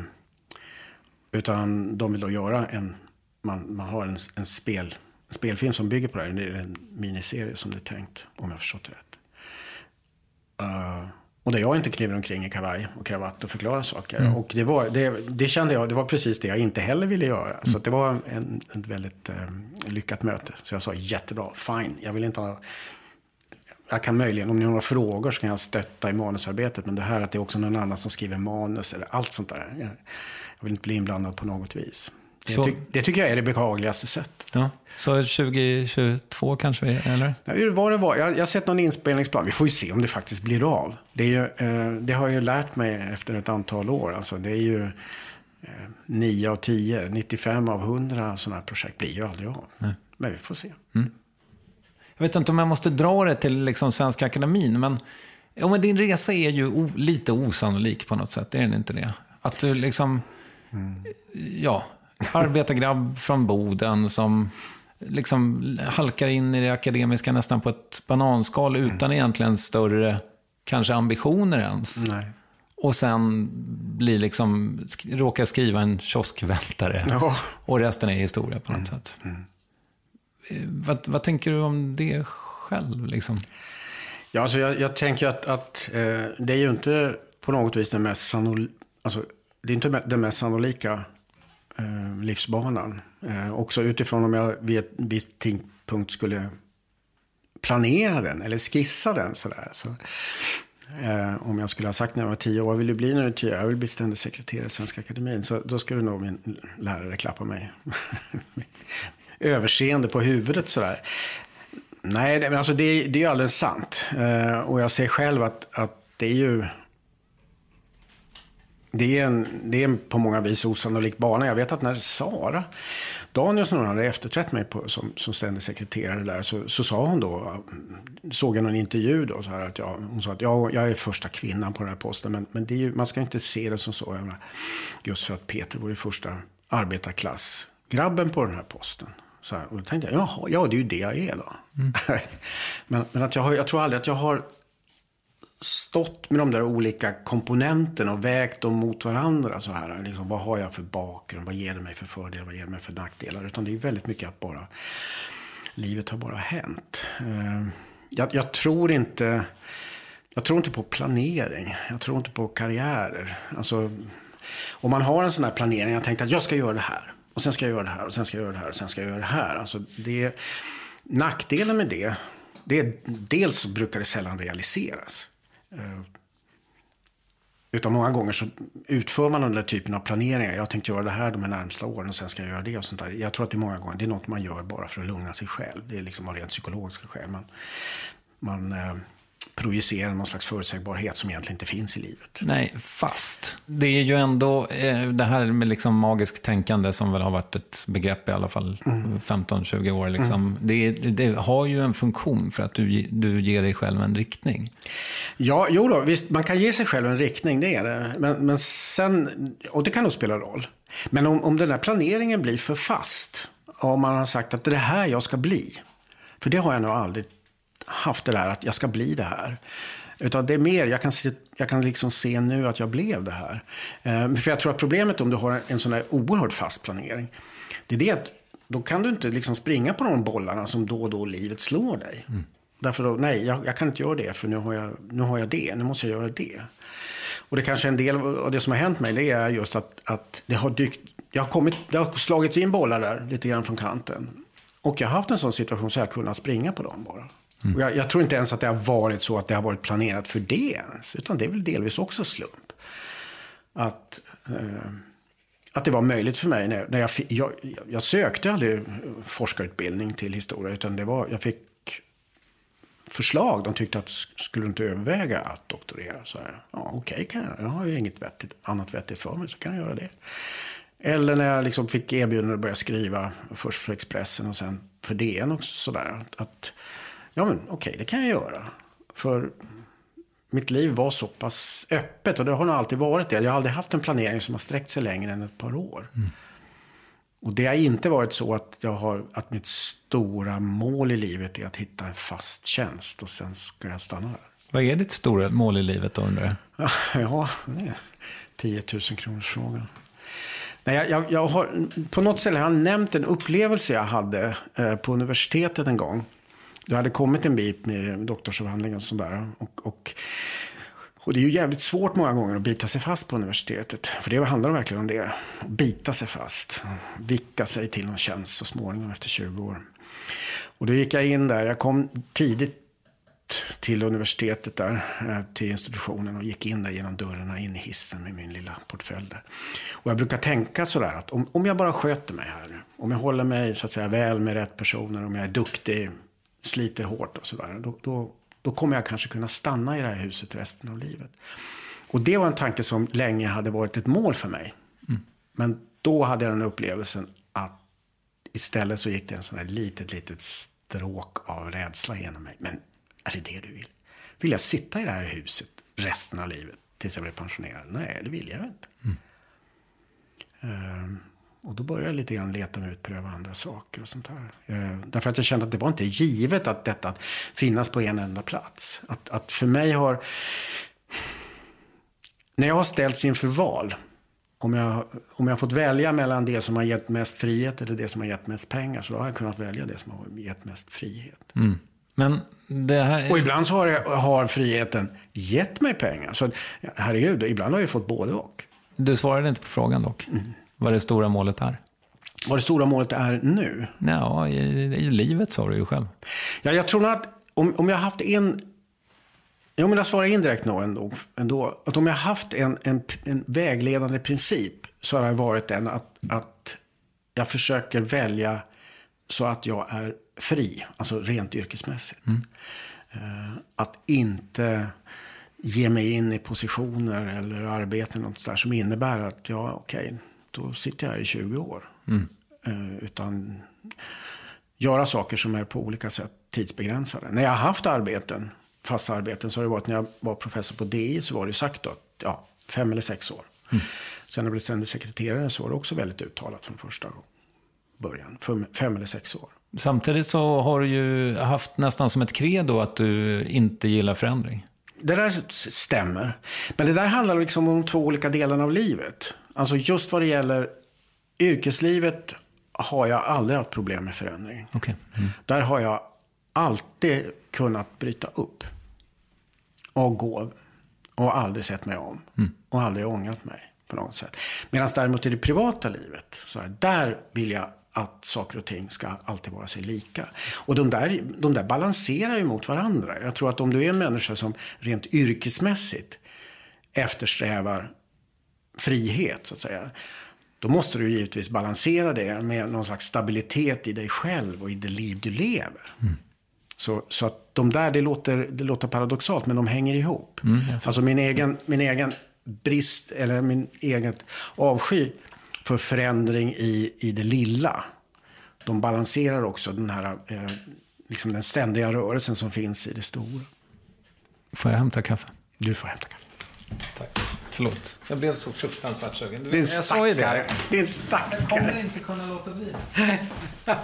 utan de vill då göra en Man, man har en, en, spel, en spelfilm som bygger på det här. Det är en miniserie som det är tänkt, om jag förstått det rätt. Uh, och där jag inte kliver omkring i kavaj och kravatt och förklarar saker. Mm. Och det, var, det, det kände jag, det var precis det jag inte heller ville göra. Mm. Så det var en, ett väldigt um, lyckat möte. Så jag sa, jättebra, fine. Jag vill inte ha... Jag kan möjligen, om ni har några frågor så kan jag stötta i manusarbetet. Men det här att det är också någon annan som skriver manus eller allt sånt där. Jag, jag vill inte bli inblandad på något vis. Det, så, ty- det tycker jag är det behagligaste sättet. Ja. Så tjugo tjugotvå kanske vi, eller? Ja, hur var det var? Jag har sett någon inspelningsplan. Vi får ju se om det faktiskt blir av. Det, är ju, eh, det har jag ju lärt mig efter ett antal år. Alltså, det är ju eh, nio av tio, nittiofem av hundra sådana här projekt blir ju aldrig av. Nej. Men vi får se. Mm. Jag vet inte om jag måste dra det till liksom Svenska Akademin, men, ja, men din resa är ju o- lite osannolik på något sätt. Är den inte det? Att du liksom... Mm. Ja... arbetargrabb från Boden som liksom halkar in i det akademiska nästan på ett bananskal utan mm. egentligen större kanske ambitioner ens. Nej. Och sen blir liksom sk- råkar skriva en kioskvältare ja. och resten är historia på något mm. sätt. Mm. Vad, vad tänker du om det själv liksom? Ja, alltså jag, jag tänker att, att eh, det är ju inte på något vis den mest sannolika, alltså det är inte den mest sannolika livsbanan. Eh, också utifrån om jag vid en viss tidpunkt skulle planera den eller skissa den sådär. Så, eh, om jag skulle ha sagt när jag var tio år, vad vill du bli när du är tio år? Jag vill bli ständig sekreterare i Svenska Akademin. Så då skulle nog min lärare klappa mig överseende på huvudet sådär. Nej, men alltså det, det är ju alldeles sant. Eh, och jag ser själv att, att det är ju... Det är, en, det är en på många vis osannolik bana. Jag vet att när Sara Danielsson hade efterträtt mig på, som, som ständig sekreterare där, så, så sa hon då, såg jag någon intervju då, så här att jag, hon sa att jag, jag är första kvinnan på den här posten, men, men det är ju, man ska inte se det som så. Menar, just för att Peter var ju första arbetarklassgrabben på den här posten. Så här, och då tänkte jag, jaha, ja det är ju det jag är då. Mm. men, men att jag, har, jag tror aldrig att jag har stått med de där olika komponenterna och vägt dem mot varandra så här. Liksom, vad har jag för bakgrund? Vad ger det mig för fördelar? Vad ger det mig för nackdelar? Utan det är väldigt mycket att bara livet har bara hänt. Uh, jag, jag tror inte jag tror inte på planering. Jag tror inte på karriärer. Alltså, om man har en sån här planering, jag tänkte att jag ska göra det här. Och sen ska jag göra det här. Och sen ska jag göra det här. Och sen ska jag göra det här. Alltså, det, nackdelen med det, det är, dels så brukar det sällan realiseras. Utan många gånger så utför man den där typen av planeringar. Jag tänkte göra det här de närmsta åren och sen ska jag göra det och sånt där. Jag tror att det är många gånger, det är något man gör bara för att lugna sig själv. Det är liksom av rent psykologiska skäl. Man, man eh, projicerar någon slags förutsägbarhet som egentligen inte finns i livet. Nej, fast det är ju ändå eh, det här med liksom magisk tänkande som väl har varit ett begrepp i alla fall mm. femton tjugo år. Liksom. Mm. Det, det har ju en funktion för att du, du ger dig själv en riktning. Ja, jo då, visst, man kan ge sig själv en riktning, det är det. Men, men sen, och det kan nog spela roll. Men om, om den här planeringen blir för fast, om man har sagt att det är det här jag ska bli. För det har jag nog aldrig haft det där att jag ska bli det här. Utan det är mer, jag kan, se, jag kan liksom se nu att jag blev det här. Eh, för jag tror att problemet om du har en sån här oerhört fast planering, det är det att då kan du inte liksom springa på de bollarna som då och då livet slår dig. Mm. Därför då, nej, jag, jag kan inte göra det för nu har, jag, nu har jag det, nu måste jag göra det. Och det kanske är en del av det som har hänt mig, det är just att, att det har dykt, jag har kommit, det har slagits in bollar där lite grann från kanten. Och jag har haft en sån situation så jag har kunnat springa på dem bara. Mm. Och jag, jag tror inte ens att det har varit så att det har varit planerat för det ens. Utan det är väl delvis också slump. Att, eh, att det var möjligt för mig. När, när jag, jag, jag sökte aldrig forskarutbildning till historia. Utan det var, jag fick förslag. De tyckte att skulle inte överväga att doktorera. Så här, ja okej, okay, kan jag, jag har ju inget vettigt, annat vettigt för mig så kan jag göra det. Eller när jag liksom fick erbjudande att börja skriva först för Expressen och sen för D N och sådär. Att, att ja men okej, okay, det kan jag göra. För mitt liv var så pass öppet och det har nog alltid varit det. Jag har aldrig haft en planering som har sträckt sig längre än ett par år. Mm. Och det har inte varit så att, jag har, att mitt stora mål i livet är att hitta en fast tjänst och sen ska jag stanna där. Vad är ditt stora mål i livet då, undrar jag? Ja, det är tio tusen kronors frågan. Nej, jag, jag, jag har, på något ställe har jag nämnt en upplevelse jag hade eh, på universitetet en gång. Jag hade kommit en bit med doktorsavhandlingen och sådär. Och, och, och det är ju jävligt svårt många gånger att bita sig fast på universitetet. För det handlar verkligen om det. Att bita sig fast. Vicka sig till någon tjänst så småningom efter tjugo år. Och då gick jag in där. Jag kom tidigt till universitetet där, till institutionen och gick in där genom dörrarna in i hissen med min lilla portfölj där. Och jag brukar tänka sådär att om, om jag bara sköter mig här nu, om jag håller mig så att säga väl med rätt personer, om jag är duktig, sliter hårt och sådär, då, då, då kommer jag kanske kunna stanna i det här huset resten av livet. Och det var en tanke som länge hade varit ett mål för mig. Mm. Men då hade jag den upplevelsen att istället så gick det en sån här litet, litet stråk av rädsla genom mig. Men är det det du vill? Vill jag sitta i det här huset resten av livet tills jag blir pensionerad? Nej, det vill jag inte. Mm. Uh, och då började jag lite grann leta mig ut, pröva andra saker och sånt här. Uh, därför att jag kände att det var inte givet att detta att finnas på en enda plats. Att, att för mig har... När jag har ställts inför val, om jag, om jag har fått välja mellan det som har gett mest frihet eller det som har gett mest pengar, så har jag kunnat välja det som har gett mest frihet. Mm. Men det här är... Och ibland så har, jag, har friheten gett mig pengar. Så herregud, ibland har jag fått både och. Du svarade inte på frågan dock. Mm. Vad det stora målet är? Vad det stora målet är nu? Ja, i, i livet sa du ju själv. Ja, jag tror att, om, om jag haft en... Jag vill svara indirekt nog ändå, ändå. Att om jag haft en, en, en vägledande princip så har det varit den att, att jag försöker välja så att jag är fri, alltså rent yrkesmässigt. Mm. Uh, att inte ge mig in i positioner eller arbeten något där som innebär att ja, okej, okay, då sitter jag här i tjugo år. Mm. Uh, utan göra saker som är på olika sätt tidsbegränsade. När jag har haft arbeten, fasta arbeten, så har det varit när jag var professor på D I så var det sagt att ja, fem eller sex år. Mm. Sen när jag blev ständig sekreterare så var det också väldigt uttalat från första början. Fem, fem eller sex år. Samtidigt så har du ju haft nästan som ett credo att du inte gillar förändring. Det där stämmer. Men det där handlar liksom om två olika delar av livet. Alltså just vad det gäller yrkeslivet har jag aldrig haft problem med förändring. Okay. Mm. Där har jag alltid kunnat bryta upp. Och gå. Och aldrig sett mig om. Mm. Och aldrig ångrat mig på något sätt. Medan däremot i det privata livet, så här, där vill jag att saker och ting ska alltid vara sig lika. Och de där, de där balanserar ju mot varandra. Jag tror att om du är en människa som rent yrkesmässigt eftersträvar frihet, så att säga, då måste du givetvis balansera det med någon slags stabilitet i dig själv och i det liv du lever. Mm. Så, så att de där, det låter, det låter paradoxalt, men de hänger ihop. Mm, alltså min egen, min egen brist, eller min egen avsky för förändring i, i det lilla. De balanserar också den här eh, liksom den ständiga rörelsen som finns i det stora. Får jag hämta kaffe? Du får hämta kaffe. Tack. Förlåt. Jag blev så fruktansvärt sugen. Det är jag sa ju det. Det är stackare. Jag kommer inte kunna låta bli det. Så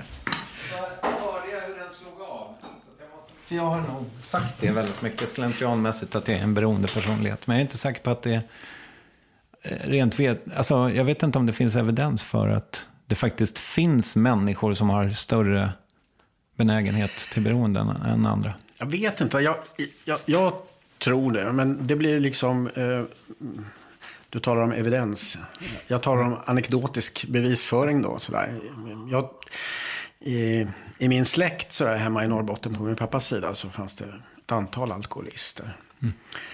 hörde jag hur den slog av. För jag har nog sagt det väldigt mycket slentrianmässigt att det är en beroende personlighet. Men jag är inte säker på att det är rent vet. Alltså, jag vet inte om det finns evidens för att det faktiskt finns människor som har större benägenhet till beroende än andra. Jag vet inte. Jag, jag, jag tror det. Men det blir liksom... Eh, du talar om evidens. Jag talar om anekdotisk bevisföring då. Sådär. Jag... I, I min släkt så där, hemma i Norrbotten på min pappas sida så fanns det ett antal alkoholister. Mm.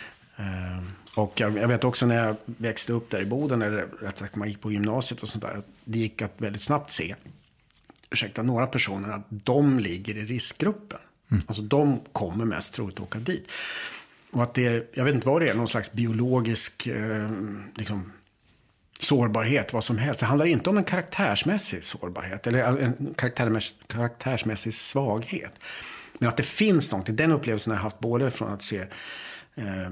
Uh, och jag, jag vet också när jag växte upp där i Boden, eller rätt sagt man gick på gymnasiet och sånt där, det gick att väldigt snabbt se, ursäkta, några personer att de ligger i riskgruppen. Mm. Alltså de kommer mest troligt att åka dit. Och att det, jag vet inte vad det är, någon slags biologisk eh, liksom sårbarhet, vad som helst. Det handlar inte om en karaktärsmässig sårbarhet eller en karaktärs, karaktärsmässig svaghet. Men att det finns något, den upplevelsen har jag haft både från att se eh,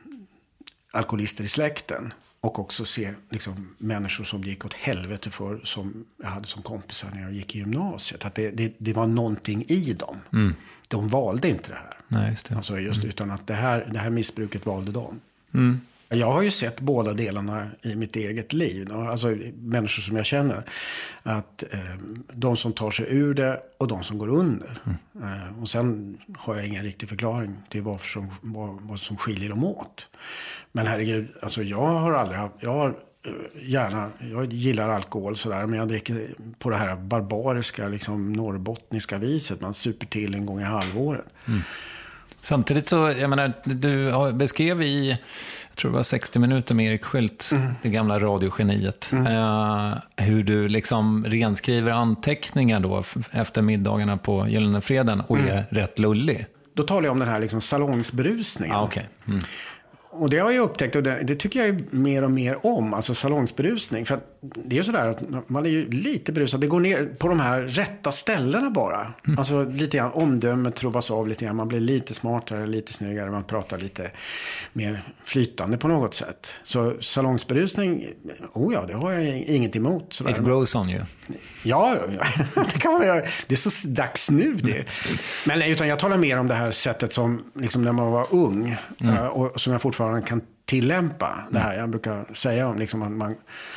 alkoholister i släkten och också se liksom, människor som gick åt helvete för, som jag hade som kompisar när jag gick i gymnasiet. Att det, det, det var någonting i dem. Mm. De valde inte det här. Nej, just det. Alltså just mm. utan att det här, det här missbruket valde dem. Mm. Jag har ju sett båda delarna i mitt eget liv. Alltså människor som jag känner. Att eh, de som tar sig ur det och de som går under. Mm. Eh, och sen har jag ingen riktig förklaring till vad som, vad, vad som skiljer dem åt. Men herregud, alltså jag har aldrig haft... Jag har eh, gärna... Jag gillar alkohol sådär. Men jag dricker på det här barbariska, liksom norrbottniska viset. Man super till en gång i halvåret. Mm. Samtidigt så, jag menar, du beskrev i, jag tror det var sextio minuter med Erik Skylt, mm. det gamla radiogeniet, mm. eh, hur du liksom renskriver anteckningar då efter middagarna på Gyllene Freden och mm. är rätt lullig. Då talar jag om den här liksom salongsberusningen. Ah, okay. mm. Och det har jag upptäckt och det, det tycker jag är mer och mer om, alltså salongsberusning. För att det är ju sådär att man är ju lite berusad. Det går ner på de här rätta ställena bara. Mm. Alltså lite grann omdömet trubbas av lite grann. Man blir lite smartare, lite snyggare. Man pratar lite mer flytande på något sätt. Så salongsberusning, oh ja, det har jag inget emot. Sådär. It grows on you. Ja, det kan man göra. Det är så dags nu det. Men nej, utan jag talar mer om det här sättet som liksom när man var ung. Mm. Och som jag fortfarande kan tillämpa det här. Jag brukar säga om liksom att man,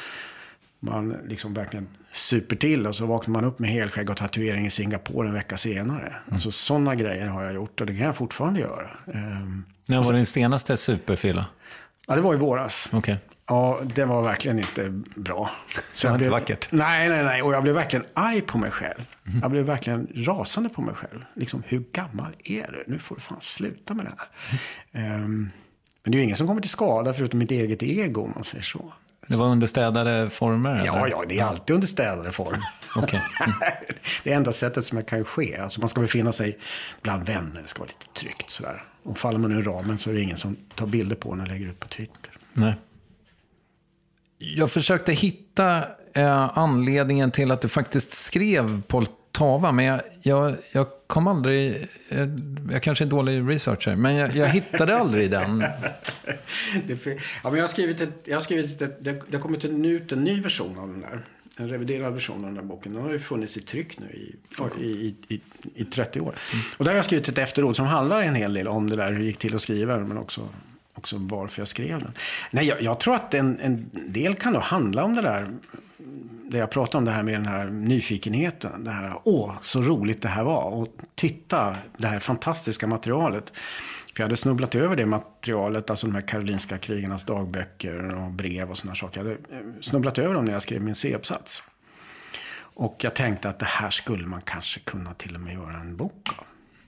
man liksom verkligen super till och så vaknar man upp med helskägg och tatuering i Singapore en vecka senare. Mm. Alltså sådana grejer har jag gjort och det kan jag fortfarande göra. Um, När var din senaste superfylla? Ja, det var i våras. Okej. Okay. Ja, det var verkligen inte bra. Så det var inte vackert? Nej, nej, nej. Och jag blev verkligen arg på mig själv. Mm. Jag blev verkligen rasande på mig själv. Liksom, hur gammal är du? Nu får du fan sluta med det här. Mm. Um, men det är ju ingen som kommer till skada förutom mitt eget ego, om man säger så. Det var understädade former? Ja, eller? ja, det är alltid understädade former. Okay. Mm. Det är enda sättet som det kan ske. Alltså man ska befinna sig bland vänner. Det ska vara lite tryggt sådär. Och faller man ur ramen så är det ingen som tar bilder på när och lägger ut på Twitter. Nej. Jag försökte hitta eh, anledningen till att du faktiskt skrev Poltava, men jag, jag, jag kom aldrig, eh, jag kanske är dålig researcher, men jag, jag hittade aldrig den. det för, ja, men jag har skrivit ett, jag har skrivit ett, det, det har kommit en, ut en ny version av den där, en reviderad version av den där boken. Den har ju funnits i tryck nu i, i, i, i trettio år. Mm. Och där har jag skrivit ett efterord som handlar en hel del om det där, hur det gick till att skriva, men också också varför jag skrev den. Nej, jag, jag tror att en, en del kan då handla om det där, det jag pratade om, det här med den här nyfikenheten, det här, åh, så roligt det här var, och titta, det här fantastiska materialet. För jag hade snubblat över det materialet, alltså de här karolinska krigarnas dagböcker och brev och sådana saker. Jag hade snubblat över dem när jag skrev min C-uppsats. Och jag tänkte att det här skulle man kanske kunna till och med göra en bok av.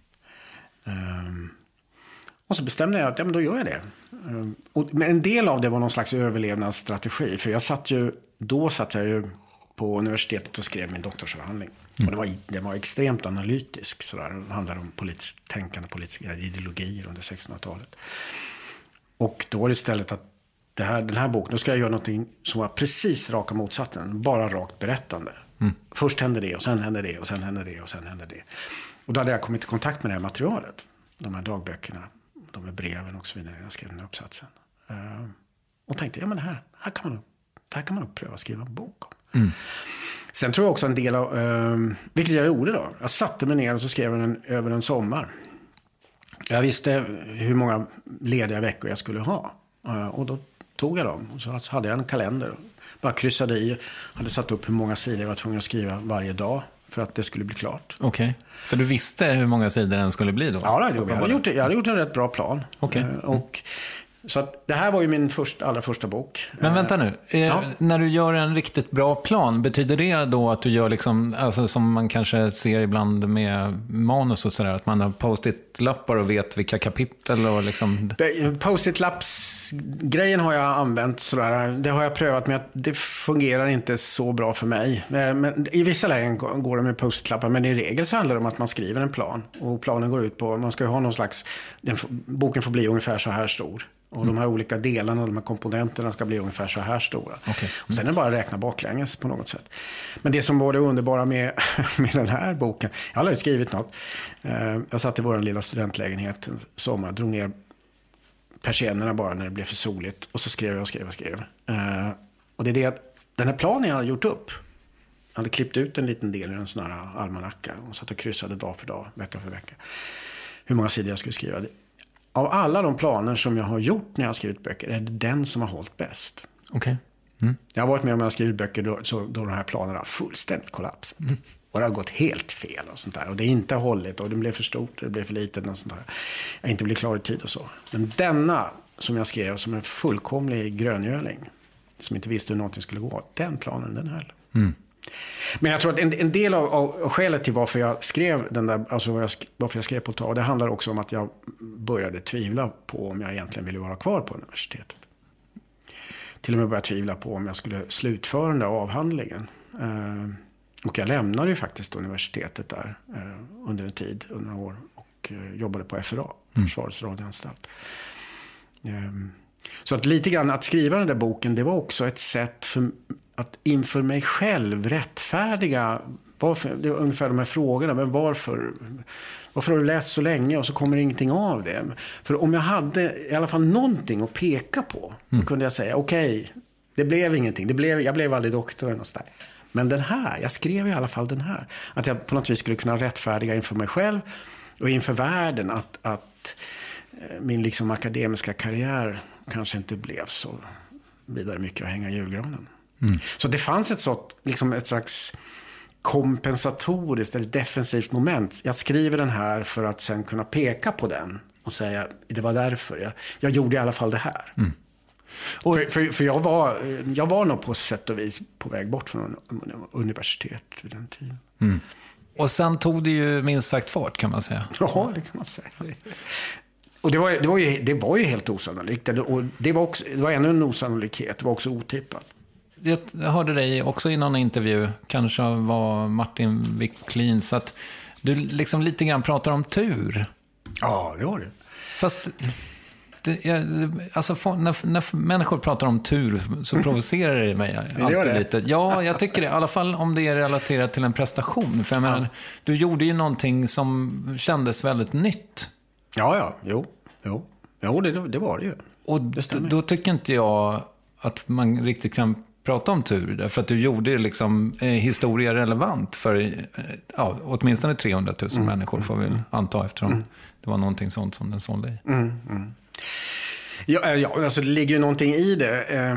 Um, Och så bestämde jag att ja, men då gör jag det. Och, men en del av det var någon slags överlevnadsstrategi. För jag satt ju, då satt jag ju på universitetet och skrev min doktorsavhandling. Mm. Och det var, det var extremt analytisk. Sådär. Det handlade om politiskt tänkande, politiska ideologier under sextonhundratalet. Och då var det istället att det här, den här boken, då ska jag göra någonting som var precis raka motsatsen. Bara rakt berättande. Mm. Först hände det och sen hände det och sen hände det och sen hände det. Och då hade jag kommit i kontakt med det här materialet. De här dagböckerna. De är breven och så vidare. Jag skrev den här uppsatsen. Uh, och tänkte, ja men här, här kan man nog, här kan man nog pröva att skriva en bok om. Mm. Sen tror jag också en del av, uh, vilket jag gjorde då. Jag satte mig ner och så skrev den över en sommar. Jag visste hur många lediga veckor jag skulle ha. Uh, och då tog jag dem. Och så hade jag en kalender. Bara kryssade i. Hade satt upp hur många sidor jag var tvungen att skriva varje dag. För att det skulle bli klart. Okej. Okay. För du visste hur många sidor den skulle bli då? Ja, det jag, hade gjort, jag hade gjort en rätt bra plan. Okej. Okay. Och så att det här var ju min första, allra första bok. Men vänta nu. Ja. När du gör en riktigt bra plan, betyder det då att du gör liksom, alltså som man kanske ser ibland med manus och sådär, att man har post-it-lappar och vet vilka kapitel och liksom... Post-it-lapps-grejen har jag använt sådär. Det har jag prövat, men det fungerar inte så bra för mig. Men i vissa lägen går det med post-it-lappar, men i regel så handlar det om att man skriver en plan. Och planen går ut på, man ska ha någon slags, den, boken får bli ungefär så här stor. Och de här olika delarna, de här komponenterna ska bli ungefär så här stora. Okay. Mm. Och sen är det bara att räkna baklänges på något sätt. Men det som var det underbara med, med den här boken, jag har aldrig skrivit något. Jag satt i vår lilla studentlägenhet en sommar, drog ner persiennerna bara när det blev för soligt. Och så skrev jag och skrev och skrev. Och det är det att den här planen jag hade gjort upp, jag hade klippt ut en liten del i en sån här almanacka och satt och kryssade dag för dag, vecka för vecka. Hur många sidor jag skulle skriva. Av alla de planer som jag har gjort när jag har skrivit böcker är det den som har hållit bäst. Okej. Okay. Mm. Jag har varit med om att jag har skrivit böcker då, så, då de här planerna har fullständigt kollapsat. Mm. Och det har gått helt fel och sånt där. Och det är inte hållit och det blev för stort, det blev för litet och sånt där. Jag har inte blivit klar i tid och så. Men denna som jag skrev som en fullkomlig gröngöling, som inte visste hur någonting skulle gå, den planen, den höll. Mm. Men jag tror att en, en del av, av skälet till varför jag skrev den där, alltså varför jag skrev Poltava, det handlar också om att jag började tvivla på om jag egentligen ville vara kvar på universitetet. Till och med började tvivla på om jag skulle slutföra den där avhandlingen. Eh, och jag lämnade ju faktiskt universitetet där eh, under en tid, under några år, och eh, jobbade på F R A, mm. Försvarets radioanstalt. Eh, så att lite grann att skriva den där boken, det var också ett sätt för att inför mig själv rättfärdiga varför, det är ungefär de här frågorna, men varför varför har du läst så länge och så kommer ingenting av det? För om jag hade i alla fall någonting att peka på, mm. då kunde jag säga okej, okay, det blev ingenting, det blev, jag blev aldrig doktor och sådär. Men den här, jag skrev i alla fall den här, att jag på något vis skulle kunna rättfärdiga inför mig själv och inför världen att, att min liksom akademiska karriär kanske inte blev så vidare mycket att hänga i julgranen. Mm. Så det fanns ett, sånt, liksom ett slags kompensatoriskt eller defensivt moment. Jag skriver den här för att sen kunna peka på den och säga, det var därför jag, jag gjorde i alla fall det här. Mm. Och, för, för, för jag, var, jag var nog på sätt och vis på väg bort från universitet vid den tiden. Mm. Och sen tog det ju minst sagt fart, kan man säga. Ja, det kan man säga. Och det var, det var, ju, det var ju helt osannolikt. Och det var, också, det var ännu en osannolikhet. Det var också otippat. Jag hörde dig också i någon intervju, kanske var Martin Wiklin, så att du liksom lite grann pratar om tur. Ja, det var det. Fast det, jag, alltså, när, när människor pratar om tur så provocerar det mig alltid det det. lite. Ja, jag tycker det. I alla fall om det är relaterat till en prestation. För jag menar, du gjorde ju någonting som kändes väldigt nytt. Ja, ja. Jo, jo. jo det, det var det ju. Och det då tycker inte jag att man riktigt kan prata om tur. Därför att du gjorde liksom eh, historia relevant för eh, ja, åtminstone trehundratusen mm. människor, får vi väl anta, eftersom mm. det var någonting sånt som den sålde i. Mm. Mm. Ja, ja, alltså det ligger ju någonting i det, eh,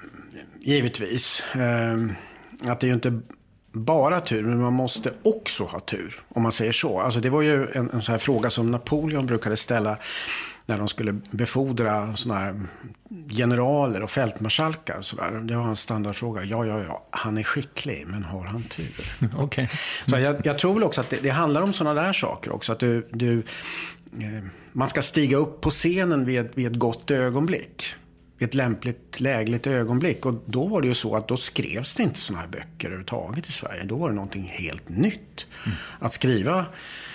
givetvis. Eh, att det är ju inte bara tur, men man måste också ha tur, om man säger så. Alltså det var ju en, en sån här fråga som Napoleon brukade ställa när de skulle befordra såna här generaler och fältmarskalkar. Så där. Det var en standardfråga. Ja, ja, ja. Han är skicklig, men har han tur? Okay. Så jag, jag tror väl också att det, det handlar om såna där saker också. Att du, du, eh, man ska stiga upp på scenen vid, vid ett gott ögonblick. Vid ett lämpligt, lägligt ögonblick. Och då var det ju så att då skrevs det inte såna här böcker överhuvudtaget i Sverige. Då var det någonting helt nytt. Mm. Att skriva...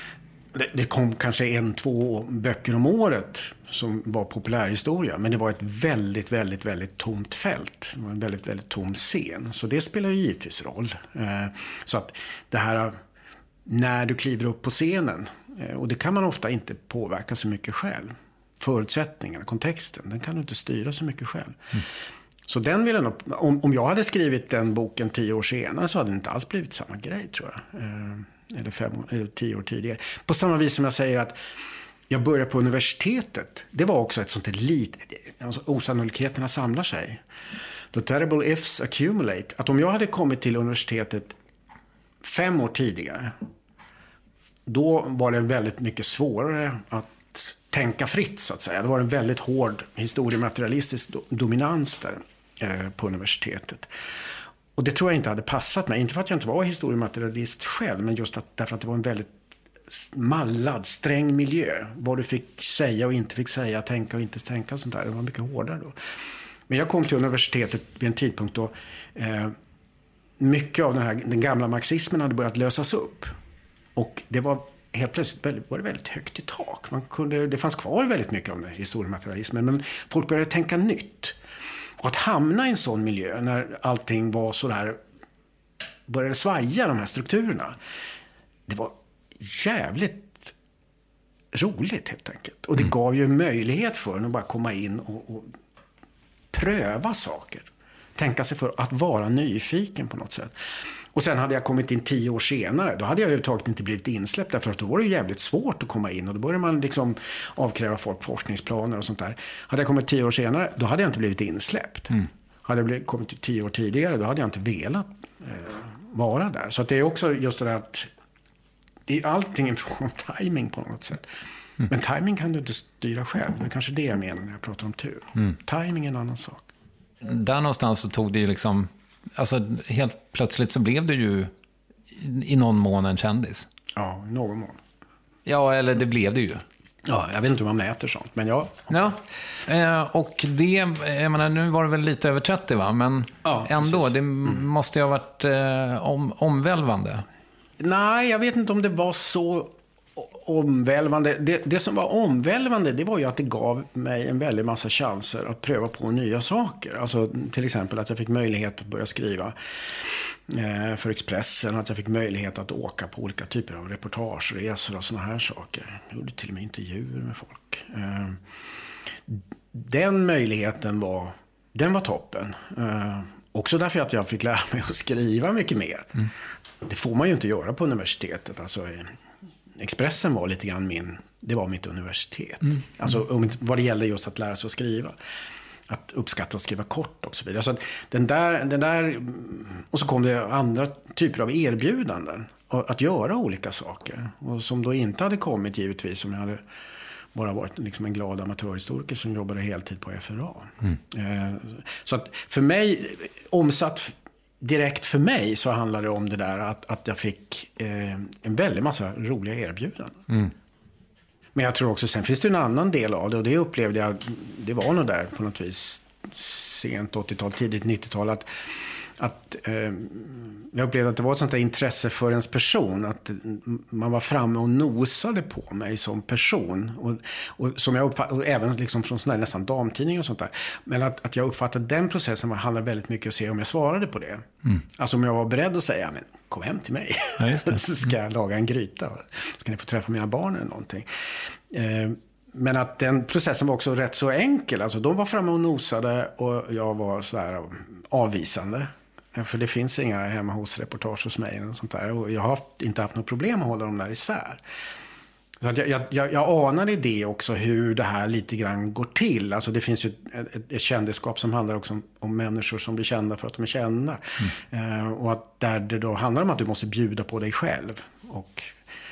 Det kom kanske en, två böcker om året som var populärhistoria. Men det var ett väldigt, väldigt, väldigt tomt fält. Det var en väldigt, väldigt tom scen. Så det spelar ju givetvis roll. Så att det här, när du kliver upp på scenen, och det kan man ofta inte påverka så mycket själv. Förutsättningarna, kontexten, den kan du inte styra så mycket själv. Mm. Så den vill jag nog, om, om jag hade skrivit den boken tio år senare så hade det inte alls blivit samma grej, tror jag. Eller fem eller tio år tidigare. På samma vis som jag säger att jag började på universitetet. Det var också ett sånt här litet, alltså osannolikheterna samlar sig. The terrible ifs accumulate. Att om jag hade kommit till universitetet fem år tidigare, då var det väldigt mycket svårare att tänka fritt, så att säga. Det var en väldigt hård historiematerialistisk dominans där eh, på universitetet. Och det tror jag inte hade passat mig. Inte för att jag inte var historiematerialist själv, men just att, därför att det var en väldigt mallad, sträng miljö. Vad du fick säga och inte fick säga, tänka och inte tänka och sånt där. Det var mycket hårdare då. Men jag kom till universitetet vid en tidpunkt då eh, mycket av den här den gamla marxismen hade börjat lösas upp. Och det var helt plötsligt väldigt, var det väldigt högt i tak. Man kunde, det fanns kvar väldigt mycket av den historiematerialismen, men folk började tänka nytt. Och att hamna i en sån miljö när allting var så där, började svaja, de här strukturerna, det var jävligt roligt helt enkelt. Och det mm. gav ju möjlighet för en att bara komma in och, och pröva saker. Tänka sig för att vara nyfiken på något sätt. Och sen hade jag kommit in tio år senare. Då hade jag överhuvudtaget inte blivit insläppt. Därför att då var det jävligt svårt att komma in. Och då började man liksom avkräva folk forskningsplaner och sånt där. Hade jag kommit tio år senare, då hade jag inte blivit insläppt. Mm. Hade jag blivit, kommit tio år tidigare, då hade jag inte velat eh, vara där. Så att det är också just det där att det är allting en fråga om timing på något sätt. Mm. Men timing kan du inte styra själv. Det är kanske det jag menar när jag pratar om tur. Mm. Timing är en annan sak. Där någonstans så tog det ju liksom... Alltså helt plötsligt så blev du ju i någon mån en kändis. Ja, i någon mån. Ja, eller det blev det ju. Ja, jag vet inte hur man mäter sånt, men ja. Ja, eh, och det, jag menar, nu var det väl lite över trettio, va? Men ja, ändå, precis. Det mm. måste ju ha varit eh, om, omvälvande. Nej, jag vet inte om det var så omvälvande. Det, det som var omvälvande, det var ju att det gav mig en väldig massa chanser att pröva på nya saker. Alltså till exempel att jag fick möjlighet att börja skriva eh, för Expressen, att jag fick möjlighet att åka på olika typer av reportageresor och såna här saker. Jag gjorde till och med intervjuer med folk. Eh, den möjligheten var, den var toppen. Eh, också därför att jag fick lära mig att skriva mycket mer. Mm. Det får man ju inte göra på universitetet. Alltså, Expressen var lite grann min, det var mitt universitet. Mm. Alltså om, vad det gällde just att lära sig att skriva. Att uppskatta att skriva kort och så vidare. Så att den där, den där, och så kom det andra typer av erbjudanden. Att göra olika saker. Och som då inte hade kommit givetvis om jag hade bara varit liksom en glad amatörhistoriker som jobbade heltid på F R A. Mm. Eh, så att för mig, omsatt direkt för mig, så handlar det om det där att, att jag fick eh, en väldigt massa roliga erbjudanden. Mm. Men jag tror också, sen finns det en annan del av det, och det upplevde jag, det var nog där på något vis sent åttiotal, tidigt nittiotal, att, att eh, jag upplevde att det var ett sånt där intresse för ens person, att man var framme och nosade på mig som person, och, och som jag uppfattade, och även liksom från sån där nästan damtidning och sånt där, men att, att jag uppfattade den processen handlade väldigt mycket om att se om jag svarade på det. Mm. Alltså om jag var beredd att säga, men kom hem till mig, ja, just det. Så ska jag laga en gryta, ska ni få träffa mina barn eller någonting. Eh, Men att den processen var också rätt så enkel. Alltså de var framme och nosade och jag var så här avvisande. För det finns inga hemma hos reportage hos mig och sånt där. Och jag har inte haft något problem att hålla dem där isär. Så att jag, jag, jag, jag anade det också, hur det här lite grann går till. Alltså det finns ju ett, ett, ett kändisskap som handlar också om, om människor som blir kända för att de är kända. Mm. Eh, och att där det då handlar om att du måste bjuda på dig själv. Och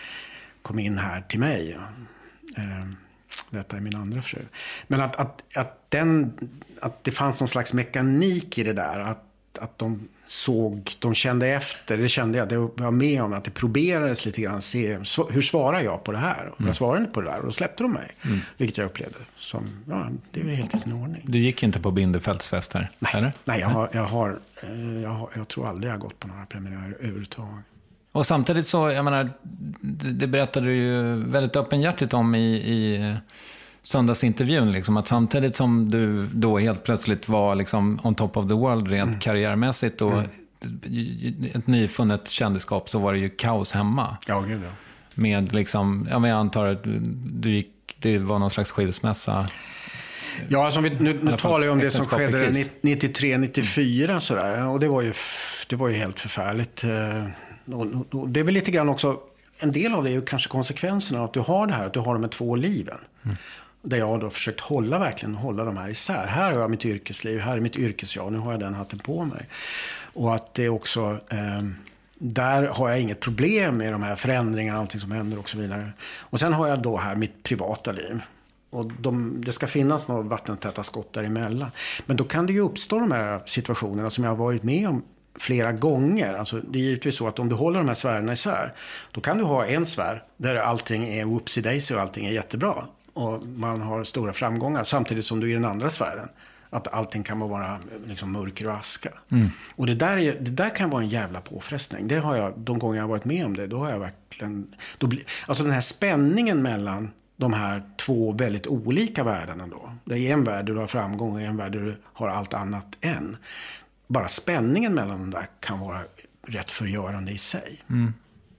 kom in här till mig. Eh, Detta är min andra fru. Men att, att, att, den, att det fanns någon slags mekanik i det där. Att, att de såg, de kände efter. Det kände jag, det var med om att det proberades lite grann. Se, så, hur svarar jag på det här? Och jag svarade inte på det där och då släppte de mig. Mm. Vilket jag upplevde som, ja, det var helt i sin ordning. Du gick inte på Bindefeldsfester? Nej, eller? nej jag, har, jag, har, jag, har, jag tror aldrig jag har gått på några premiärer överhuvudtaget. Och samtidigt så, jag menar, det, det berättade du ju väldigt öppenhjärtigt om i, i söndagsintervjun, liksom, att samtidigt som du då helt plötsligt var liksom on top of the world rent mm. karriärmässigt och mm. ett nyfunnet kändisskap, så var det ju kaos hemma. Ja, gud ja. Med liksom, ja, men jag antar att du gick, det var någon slags skilsmässa. Ja, alltså vi, nu, nu talar jag om det som skedde nittiotre nittiofyra sådär, och det var ju, det var ju helt förfärligt. Och, och det är väl lite grann också, en del av det är ju kanske konsekvenserna av att du har det här, att du har de här två liven. Mm. Där jag har då försökt hålla, verkligen hålla de här isär. Här har jag mitt yrkesliv, här är mitt yrkesjag, nu har jag den hatten på mig. Och att det också, eh, där har jag inget problem med de här förändringarna, allting som händer och så vidare. Och sen har jag då här mitt privata liv. Och de, det ska finnas några vattentäta skott däremellan. Men då kan det ju uppstå de här situationerna som jag har varit med om flera gånger. Alltså, det är givetvis så att om du håller de här sfärerna isär, då kan du ha en sfär där allting är whoopsie daisy och allting är jättebra. Och man har stora framgångar, samtidigt som du i den andra sfären, att allting kan vara liksom mörker och aska. Mm. Och det där, är, det där kan vara en jävla påfrestning. Det har jag, de gånger jag har varit med om det, då har jag verkligen... Då bli, alltså den här spänningen mellan de här två väldigt olika världarna då. Det är en värld där du har framgång och en värld där du har allt annat än. Bara spänningen mellan dem där kan vara rätt förgörande i sig. Mm.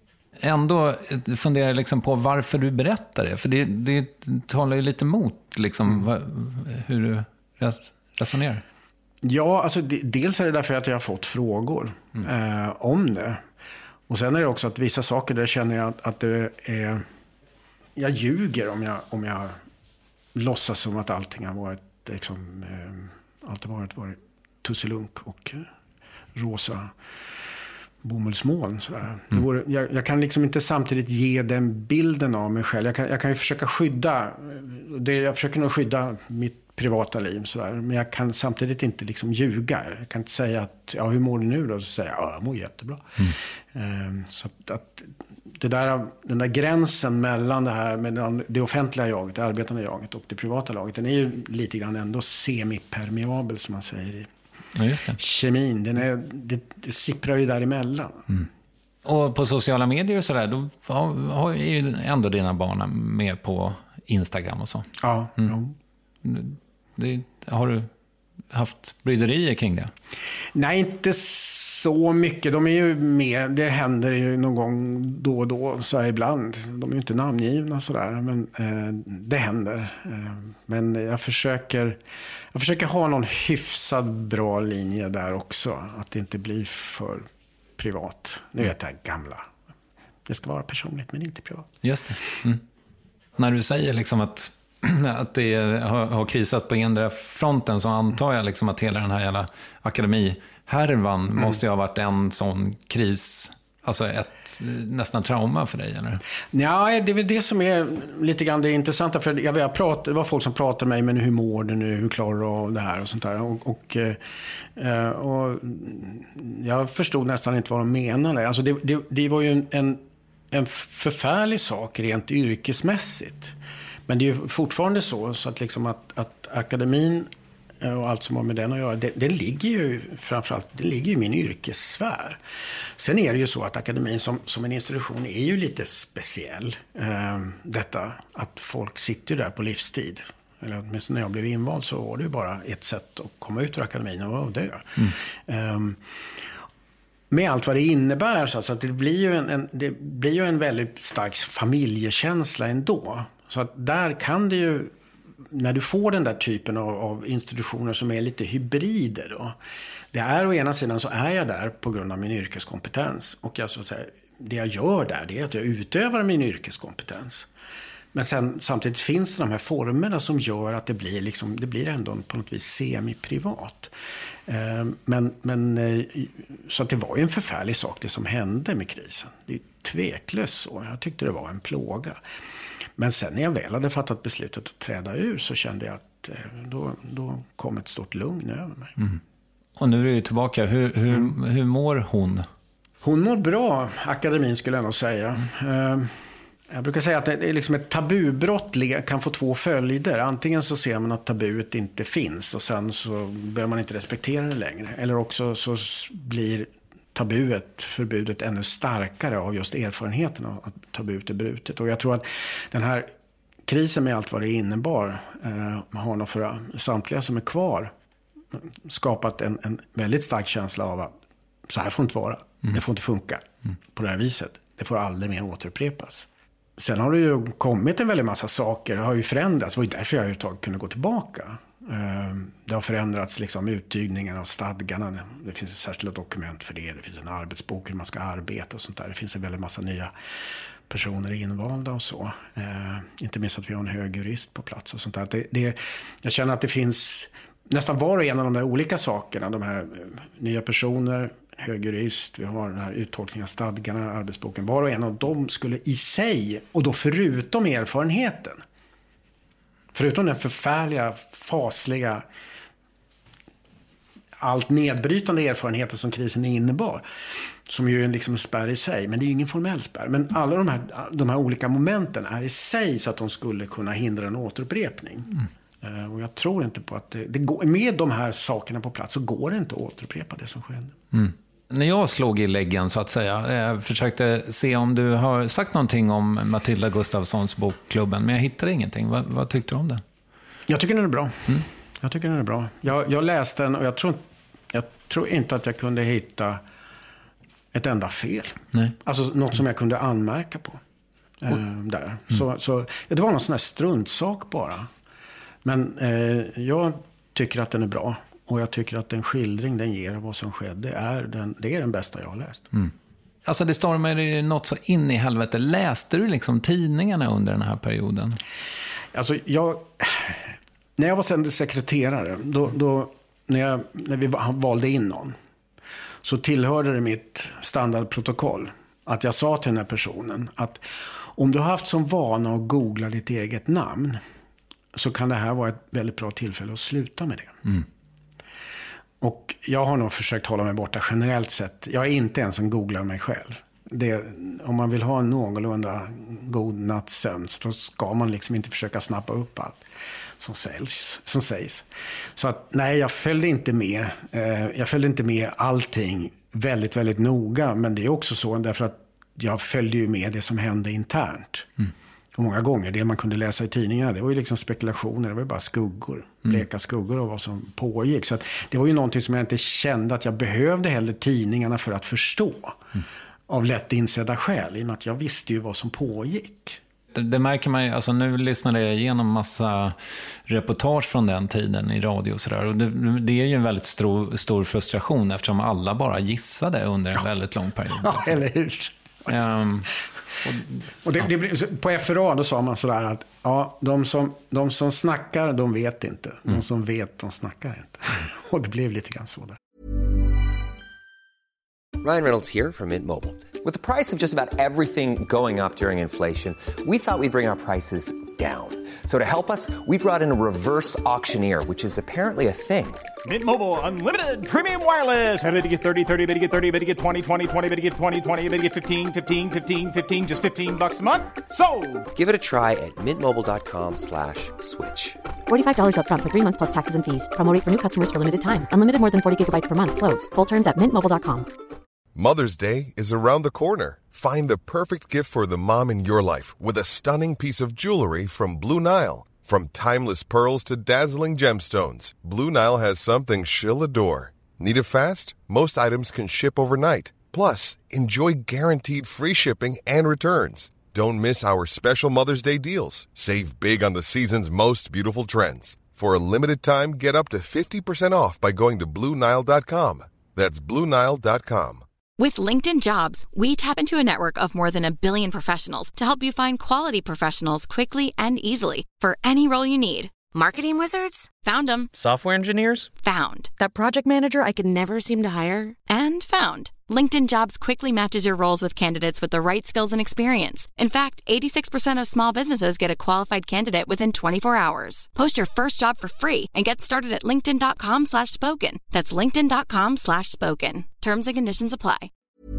Ändå funderar jag liksom på varför du berättar det. För det, det talar ju lite emot liksom, mm. vad, hur du resonerar. Ja, alltså det, dels är det därför att jag har fått frågor mm. eh, om det. Och sen är det också att vissa saker där känner jag att, att det är... Jag ljuger om jag, om jag låtsas som att allting har varit liksom, eh, allt har varit, varit tusselunk och eh, rosa bomullsmoln. Sådär. Mm. Vore, jag, jag kan liksom inte samtidigt ge den bilden av mig själv. Jag kan, jag kan ju försöka skydda, det, jag försöker nog skydda mitt privata liv. Sådär. Men jag kan samtidigt inte liksom ljuga. Jag kan inte säga att, ja, hur mår du nu då? Så säger jag, ja, jag mår jättebra. Mm. Eh, så att, att det där, den där gränsen mellan det här med det offentliga jaget, det arbetande jaget och det privata laget, den är ju lite grann ändå semipermeabel, som man säger i ja, just det. Kemin. Den är, det, det sipprar ju däremellan. Mm. Och på sociala medier och sådär, då har ju ändå dina barn med på Instagram och så. Ja. Mm. ja. Det, har du haft bryderier kring det? Nej, inte så mycket. De är ju med, det händer ju någon gång då och då, så här ibland. De är ju inte namngivna sådär, men eh, det händer. Eh, men jag försöker, jag försöker ha någon hyfsad bra linje där också. Att det inte blir för privat. Nu vet jag gamla. Det ska vara personligt, men inte privat. Just det. Mm. När du säger liksom att att det har, har krisat på endera fronten, så antar jag liksom att hela den här jävla akademihärvan mm. måste ju ha varit en sån kris alltså ett nästan trauma för dig, eller? Ja, det är väl det som är lite grann det intressanta. För jag, jag pratade, det var folk som pratade med mig, men hur mår du nu? Hur klarar du av det här? Och sånt där. Och, och, och jag förstod nästan inte vad de menade. Alltså det, det, det var ju en, en, en förfärlig sak rent yrkesmässigt. Men det är ju fortfarande så, så att, liksom att, att akademin och allt som har med den att göra, det, det ligger ju framförallt, det ligger ju i min yrkessfär. Sen är det ju så att akademin som, som en institution är ju lite speciell. Eh, detta att folk sitter ju där på livstid. Eller åtminstone när jag blev invald så var det ju bara ett sätt att komma ut ur akademin och dö. Mm. Eh, med allt vad det innebär, så att det blir ju en, en, det blir ju en väldigt stark familjekänsla ändå. Så att där kan det ju, när du får den där typen av, av institutioner som är lite hybrider då. Det är å ena sidan så är jag där på grund av min yrkeskompetens. Och jag så att säga, det jag gör där, det är att jag utövar min yrkeskompetens. Men sen, samtidigt finns det de här formerna som gör att det blir, liksom, det blir ändå på något vis semi-privat. Eh, men, men, eh, så att det var ju en förfärlig sak det som hände med krisen. Det är tveklöst så. Jag tyckte det var en plåga. Men sen när jag väl hade fattat beslutet att träda ur så kände jag att då, då kom ett stort lugn över mig. Mm. Och nu är du tillbaka. Hur, hur, mm. hur mår hon? Hon mår bra, akademin skulle jag nog säga. Mm. Jag brukar säga att det är liksom ett tabubrott kan få två följder. Antingen så ser man att tabuet inte finns och sen så bör man inte respektera det längre. Eller också så blir tabuet, förbudet ännu starkare av just erfarenheten av att tabuet är brutet. Och jag tror att den här krisen med allt vad det innebar eh, har nog för samtliga som är kvar skapat en, en väldigt stark känsla av att så här får det inte vara. Mm. Det får inte funka mm. på det här viset. Det får aldrig mer återupprepas. Sen har det ju kommit en väldigt massa saker. Det har ju förändrats. Det var ju därför jag överhuvudtaget kunde gå tillbaka. Det har förändrats liksom uttygningen av stadgarna. Det finns ett särskilt dokument för det. Det finns en arbetsbok hur man ska arbeta och sånt där. Det finns en väldigt massa nya personer invalda och så. Eh, inte minst att vi har en hög jurist på plats och sånt där. Det, det, jag känner att det finns nästan var och en av de där olika sakerna. De här nya personer, hög jurist, vi har den här uttolkningen av stadgarna, arbetsboken. Var och en av dem skulle i sig, och då förutom erfarenheten, förutom den förfärliga, fasliga, allt nedbrytande erfarenheten som krisen innebar, som ju är liksom en spärr i sig, men det är ju ingen formell spärr. Men alla de här, de här olika momenten är i sig så att de skulle kunna hindra en återupprepning. Mm. Uh, och jag tror inte på att det, det går, med de här sakerna på plats så går det inte att återupprepa det som skedde. Mm. När jag slog i läggen så att säga, jag försökte se om du har sagt någonting om Matilda Gustafssons bokklubben, men jag hittade ingenting. Vad, vad tyckte du om den? Jag tycker den är bra. Mm. Jag tycker den är bra. Jag, jag läste den och jag tror, jag tror inte att jag kunde hitta ett enda fel. Nej. Alltså något som jag kunde anmärka på. Eh, där. Mm. Så, så, ja, det var någon sån här struntsak bara. Men eh, jag tycker att den är bra. Och jag tycker att den skildring den ger av vad som skedde är den, det är den bästa jag har läst. Mm. Alltså det stormade något så in i helvete. Läste du liksom tidningarna under den här perioden? Alltså jag... När jag var sen sekreterare, då, då, när, jag, när vi valde in någon, så tillhörde det mitt standardprotokoll att jag sa till den här personen att om du har haft som vana att googla ditt eget namn så kan det här vara ett väldigt bra tillfälle att sluta med det. Mm. Och jag har nog försökt hålla mig borta generellt sett. Jag är inte en som googlar mig själv. Det, om man vill ha en någorlunda god nattsömn så då ska man liksom inte försöka snappa upp allt som sägs. Som sägs. Så att nej, jag följde inte med. Eh, jag följde inte med allting väldigt, väldigt noga. Men det är också så därför att jag följde ju med det som hände internt. Mm. Och många gånger, det man kunde läsa i tidningarna, det var ju liksom spekulationer, det var ju bara skuggor, bleka mm. skuggor av vad som pågick. Så att det var ju någonting som jag inte kände att jag behövde heller tidningarna för att förstå. Mm. Av lätt insedda skäl, i och med att jag visste ju vad som pågick. Det, det märker man ju, alltså nu lyssnade jag igenom massa reportage från den tiden i radio och sådär. Och det, det är ju en väldigt stor, stor frustration eftersom alla bara gissade under en ja. väldigt lång period. Ja, alltså. Eller hur? Um, och, och det, ja. det, på F R A då sa man sådär att ja, de, som, de som snackar, de vet inte. De mm. som vet, de snackar inte. Och det blev lite grann så där. Ryan Reynolds here from Mint Mobile. With the price of just about everything going up during inflation, we thought we'd bring our prices down. So to help us, we brought in a reverse auctioneer, which is apparently a thing. Mint Mobile Unlimited Premium Wireless. How to get thirty, thirty, how to get thirty, how to get twenty, twenty, twenty, how to get twenty, twenty, how to get fifteen, fifteen, fifteen, fifteen, just fifteen bucks a month? Sold! Give it a try at mintmobile.com slash switch. forty-five dollars up front for three months plus taxes and fees. Promo rate for new customers for limited time. Unlimited more than forty gigabytes per month. Slows full terms at mint mobile dot com. Mother's Day is around the corner. Find the perfect gift for the mom in your life with a stunning piece of jewelry from Blue Nile. From timeless pearls to dazzling gemstones, Blue Nile has something she'll adore. Need it fast? Most items can ship overnight. Plus, enjoy guaranteed free shipping and returns. Don't miss our special Mother's Day deals. Save big on the season's most beautiful trends. For a limited time, get up to fifty percent off by going to blue nile dot com. That's blue nile dot com. With LinkedIn Jobs, we tap into a network of more than a billion professionals to help you find quality professionals quickly and easily for any role you need. Marketing wizards? Found them. Software engineers? Found. That project manager I could never seem to hire? And found. LinkedIn Jobs quickly matches your roles with candidates with the right skills and experience. In fact, eighty-six percent of small businesses get a qualified candidate within twenty-four hours. Post your first job for free and get started at linkedin.com slash spoken. That's linkedin.com slash spoken. Terms and conditions apply.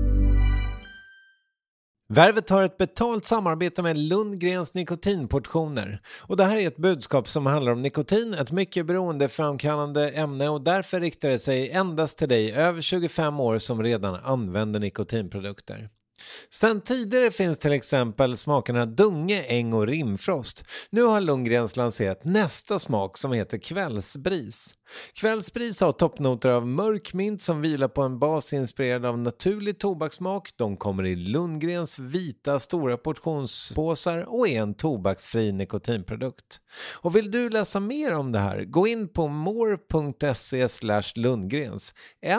Värvet har ett betalt samarbete med Lundgrens nikotinportioner. Och det här är ett budskap som handlar om nikotin, ett mycket beroendeframkallande ämne, och därför riktar det sig endast till dig över tjugofem år som redan använder nikotinprodukter. Sedan tidigare finns till exempel smakerna Dunge, Äng och Rimfrost. Nu har Lundgrens lanserat nästa smak som heter Kvällsbris. Kvällsbris har toppnoter av mörk mint som vilar på en bas inspirerad av naturlig tobakssmak. De kommer i Lundgrens vita stora portionspåsar och är en tobaksfri nikotinprodukt. Och vill du läsa mer om det här, gå in på more.se slash Lundgrens.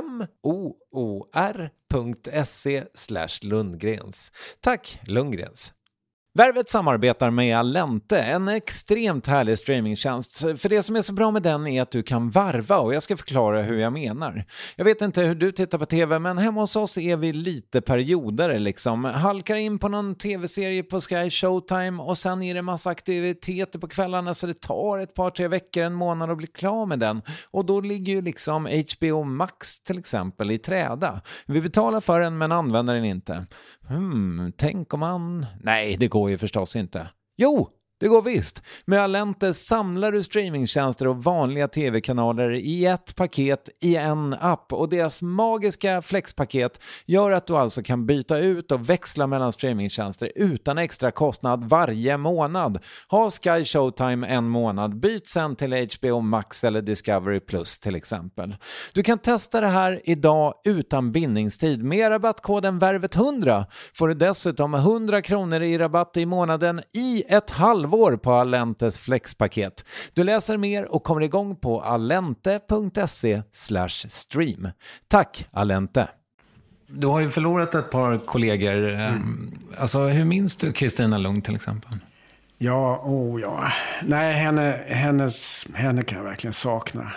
M-O-O-R.se slash Lundgrens. Tack Lundgrens. Värvet samarbetar med Allente, en extremt härlig streamingtjänst. För det som är så bra med den är att du kan varva, och jag ska förklara hur jag menar. Jag vet inte hur du tittar på tv, men hemma hos oss är vi lite perioder liksom. Halkar in på någon tv-serie på Sky Showtime och sen är det massa aktiviteter på kvällarna, så det tar ett par, tre veckor, en månad att bli klar med den. Och då ligger ju liksom H B O Max till exempel i träda. Vi betalar för den men använder den inte. Hmm, tänk om man... Nej, det går ju förstås inte. Jo, det går visst. Med Allente samlar du streamingtjänster och vanliga tv-kanaler i ett paket i en app. Och deras magiska flexpaket gör att du alltså kan byta ut och växla mellan streamingtjänster utan extra kostnad varje månad. Ha Sky Showtime en månad, byt sen till H B O Max eller Discovery Plus till exempel. Du kan testa det här idag utan bindningstid. Med rabattkoden värvet hundra får du dessutom hundra kronor i rabatt i månaden i ett halvår på Allentes flexpaket. Du läser mer och kommer igång på allente.se slash stream. Tack Allente. Du har ju förlorat ett par kollegor. Mm. Alltså, hur minns du Kristina Lugn till exempel? Ja, oh ja. Nej, henne, hennes, henne kan jag verkligen sakna.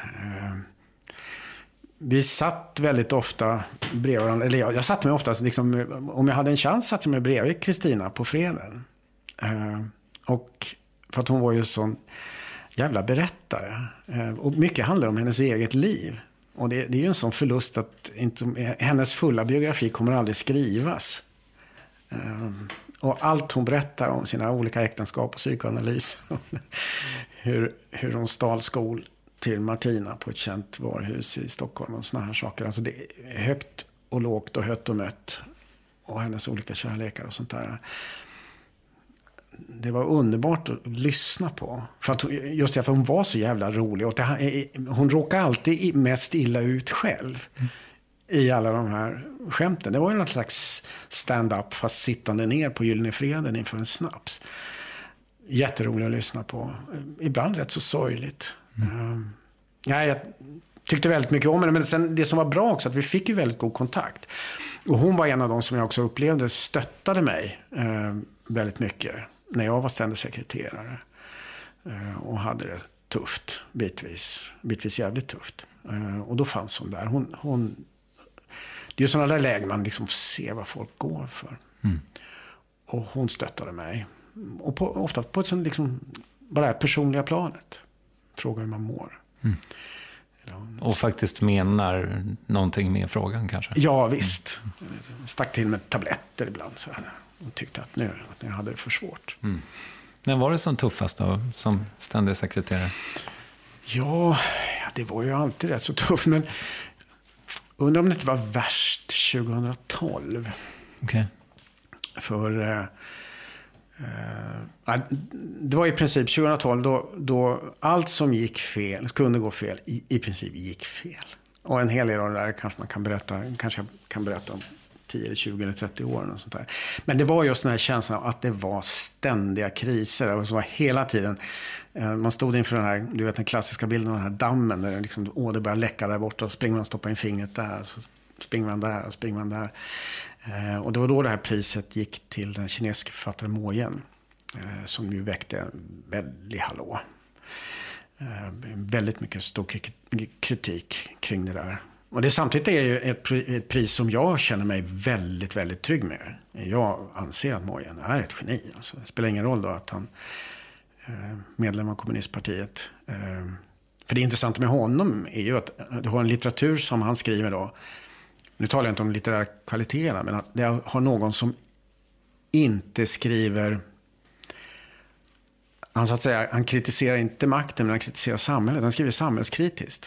Vi satt väldigt ofta bredvid varandra. Eller jag, jag satt mig oftast, liksom, om jag hade en chans satt jag mig bredvid Kristina på fredagen. Och för att hon var ju sån jävla berättare. Och mycket handlar om hennes eget liv. Och det, det är ju en sån förlust att inte, hennes fulla biografi kommer aldrig skrivas. Och allt hon berättar om sina olika äktenskap och psykoanalys. hur, hur hon stal skol till Martina på ett känt varuhus i Stockholm och såna här saker. Alltså det är högt och lågt och hött och mött. Och hennes olika kärlekar och sånt där. Det var underbart att lyssna på. För att, just det, för hon var så jävla rolig. Och det, hon råkade alltid mest illa ut själv. Mm. I alla de här skämten. Det var ju någon slags stand-up fast sittande ner på Gyllene Freden inför en snaps. Jätteroligt att lyssna på. Ibland rätt så sorgligt. Mm. Um, ja, jag tyckte väldigt mycket om henne. Men sen, det som var bra också att vi fick ju väldigt god kontakt. Och hon var en av de som jag också upplevde stöttade mig eh, väldigt mycket. När jag var ständig sekreterare. Eh, och hade det tufft. Bitvis. Bitvis jävligt tufft. Eh, och då fanns hon där. Hon... hon det är ju sådana där lägen man liksom ser vad folk går för. Mm. Och hon stöttade mig. Och på, ofta på ett sånt liksom, bara det här personliga planet. Frågar hur man mår. Mm. Och faktiskt menar någonting med frågan kanske? Ja, visst. Mm. Stack till med tabletter ibland så här. Och tyckte att nu, att jag hade det för svårt. Mm. När var det som tuffast då, som ständig sekreterare? Ja, det var ju alltid rätt så tufft. Men undrar om det inte var värst tjugohundratolv. Okej. Okay. För eh, eh, det var i princip tjugohundratolv då, då allt som gick fel, kunde gå fel, i, i princip gick fel. Och en hel del av det där kanske man kan berätta, kanske jag kan berätta om tio, tjugo eller trettio år och sånt där. Men det var just den här känslan att det var ständiga kriser. Det var hela tiden. Man stod inför den här, du vet den klassiska bilden av den här dammen där liksom, åh, det börjar läcka där borta och springer man och stoppar in fingret där. Så springer man där och springer man där. Och det var då det här priset gick till den kinesiska författaren Mo Yan. Som ju väckte en väldigt hallå. Väldigt mycket stor kritik kring det där. Och det samtidigt är ju ett, ett pris som jag känner mig väldigt, väldigt trygg med. Jag anser att Mo Yan är ett geni. Alltså, det spelar ingen roll då att han är medlem av kommunistpartiet. För det intressanta med honom är ju att du har en litteratur som han skriver då. Nu talar jag inte om litterära kvaliteterna, men att det har någon som inte skriver... Han, så att säga, han kritiserar inte makten, men han kritiserar samhället. Han skriver samhällskritiskt.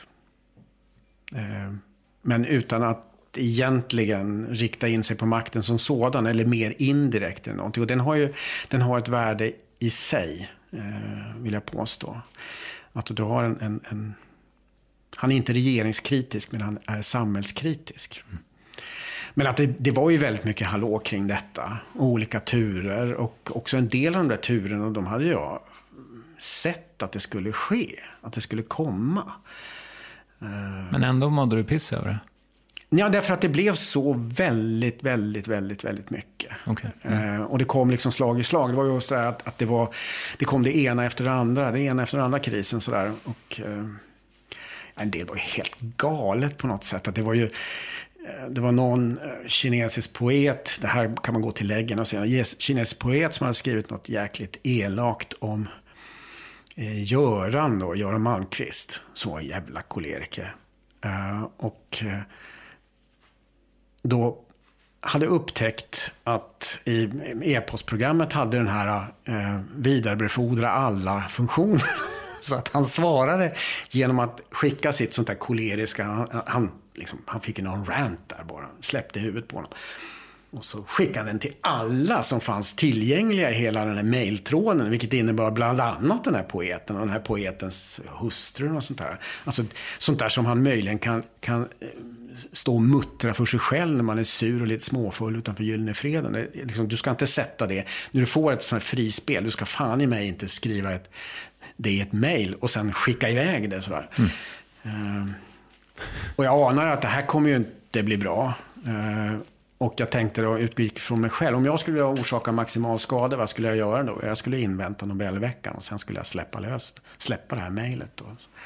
Men utan att egentligen rikta in sig på makten som sådan eller mer indirekt än någonting. Och den har ju den har ett värde i sig, vill jag påstå. Att du har en, en, en han är inte regeringskritisk, men han är samhällskritisk. Mm. Men att det, det var ju väldigt mycket hallå kring detta. Olika turer. Och också en del av de där turerna, de hade jag sett att det skulle ske. Att det skulle komma. Men ändå mådde du piss över det? Ja, därför att det blev så väldigt, väldigt, väldigt, väldigt mycket. Okay. Mm. Och det kom liksom slag i slag. Det var ju så där att, att det var, det kom det ena efter det andra. Det ena efter den andra krisen sådär. Och en del var ju helt galet på något sätt. Att det var ju, det var någon kinesisk poet, det här kan man gå till läggen och säga, en kinesisk poet som hade skrivit något jäkligt elakt om eh, Göran då, Göran Malmqvist, så jävla koleriker. Uh, och uh, då hade upptäckt att i e-postprogrammet hade den här uh, vidarebefordra alla funktioner. Så att han svarade genom att skicka sitt sånt där koleriska, han, han, liksom, han fick ju någon rant där bara, släppte huvudet på honom. Och så skickade den till alla som fanns tillgängliga i hela den här mejltråden, vilket innebar bland annat den här poeten och den här poetens hustru och sånt där. Alltså sånt där som han möjligen kan, kan stå och muttra för sig själv när man är sur och lite småfull utanför Gyllene Freden. Det, liksom, du ska inte sätta det, när du får ett sånt här frispel, du ska fan i mig inte skriva ett, det i ett mejl och sen skicka iväg det sådär. Mm. Uh, och jag anar att det här kommer ju inte bli bra. Uh, Och jag tänkte då, utgick från mig själv. Om jag skulle orsaka maximal skada, vad skulle jag göra då? Jag skulle invänta Nobelveckan och sen skulle jag släppa löst, släppa det här mejlet.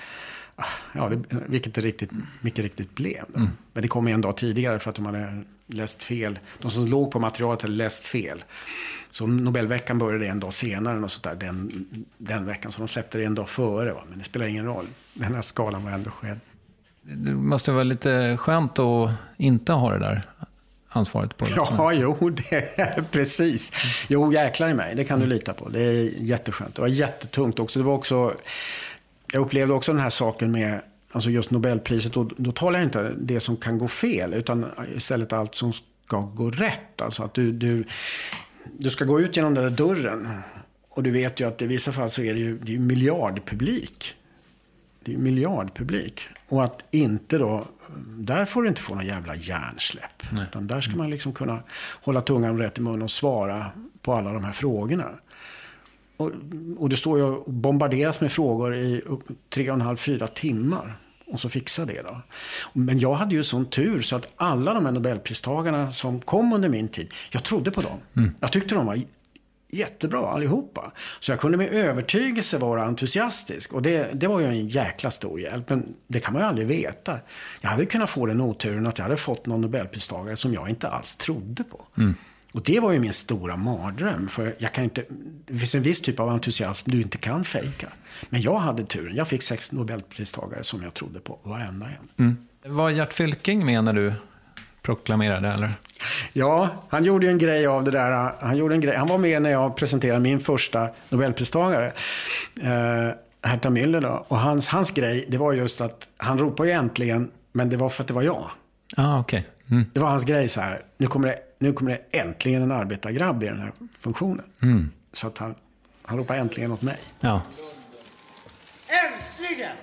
Ja, det, vilket det riktigt, mycket riktigt blev. Mm. Men det kom en dag tidigare för att de hade läst fel. De som låg på materialet hade läst fel. Så Nobelveckan började en dag senare och så där, den, den veckan. Så de släppte det en dag före. Va? Men det spelar ingen roll. Den här skalan var ändå skedd. Det måste vara lite skönt att inte ha det där ansvaret på det. Ja, jo, det är precis. Jo, jäklar i mig. Det kan du lita på. Det är jätteskönt. Det var jättetungt också. Det var också, jag upplevde också den här saken med alltså just Nobelpriset. Och då talar jag inte det som kan gå fel, utan istället allt som ska gå rätt. Alltså att du, du, du ska gå ut genom den där dörren. Och du vet ju att i vissa fall så är det ju, det är ju miljardpublik. Det är ju miljardpublik. Och att inte då, där får du inte få någon jävla hjärnsläpp. Nej. Utan där ska man liksom kunna hålla tungan rätt i mun och svara på alla de här frågorna. Och, och det står ju och bombarderas med frågor i tre och en halv, fyra timmar. Och så fixa det då. Men jag hade ju sån tur så att alla de här Nobelpristagarna som kom under min tid, jag trodde på dem. Mm. Jag tyckte de var jättebra allihopa. Så jag kunde med övertygelse vara entusiastisk. Och det, det var ju en jäkla stor hjälp. Men det kan man ju aldrig veta. Jag hade kunnat få den oturen att jag hade fått någon Nobelpristagare som jag inte alls trodde på. Mm. Och det var ju min stora mardröm. För jag kan inte, det finns en viss typ av entusiasm du inte kan fejka. Men jag hade turen. Jag fick sex Nobelpristagare som jag trodde på varenda en. Mm. Var Gert Fylking med när du proklamerade, eller? Ja, han gjorde en grej av det där. Han, gjorde en grej. Han var med när jag presenterade min första Nobelpristagare. Eh, Herta Müller då. Och hans, hans grej, det var just att han ropade ju äntligen, men det var för att det var jag. Ah, okej. Okay. Mm. Det var hans grej så här. Nu kommer det, nu kommer det äntligen en arbetargrabb i den här funktionen. Mm. Så att han, han ropade äntligen åt mig. Ja. Äntligen!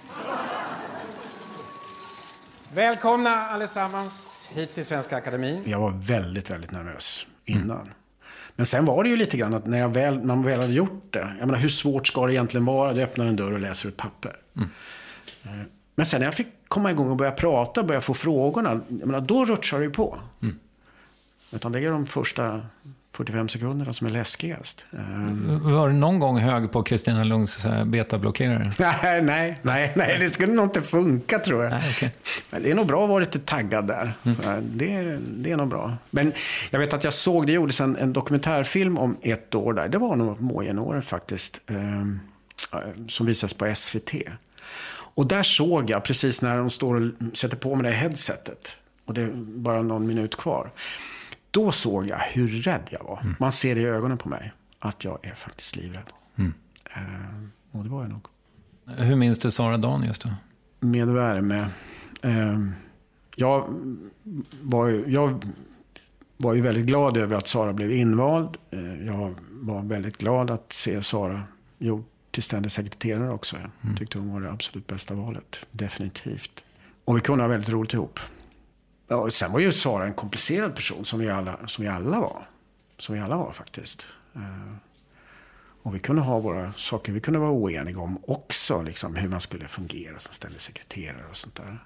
Välkomna allesammans hit till Svenska Akademin. Jag var väldigt, väldigt nervös innan. Mm. Men sen var det ju lite grann att när, jag väl, när man väl hade gjort det. Jag menar, hur svårt ska det egentligen vara? Du öppnar en dörr och läser ett papper. Mm. Men sen när jag fick komma igång och börja prata och börja få frågorna. Jag menar, då rutschar det ju på. Mm. Utan det är de första fyrtiofem sekunderna som är läskigast. Var det någon gång hög på Kristina Lunds betablockerare? Nej, nej, nej, nej, det skulle nog inte funka, tror jag. Nej, okay. Men det är nog bra att vara lite taggad där. Mm. Så här, det, det är nog bra. Men jag vet att jag såg, det gjordes en, en dokumentärfilm om ett år där. Det var nog Måjenåret faktiskt. Eh, som visas på S V T. Och där såg jag precis när de står och sätter på med det headsetet. Och det är bara någon minut kvar. Då såg jag hur rädd jag var. Mm. Man ser det i ögonen på mig att jag är faktiskt livrädd. Mm. Eh, och det var jag nog. Hur minns du Sara Dawn just då? Med värme. Eh, jag, var ju, jag var ju väldigt glad över att Sara blev invald. Eh, jag var väldigt glad att se Sara gjord till ständig sekreterare också. Jag mm. tyckte hon var det absolut bästa valet. Definitivt. Och vi kunde ha väldigt roligt ihop. Ja, och sen var ju Sara en komplicerad person som vi alla, som vi alla var. Som vi alla var faktiskt. Uh, och vi kunde ha våra saker vi kunde vara oeniga om också. Liksom, hur man skulle fungera som ständig sekreterare och sånt där.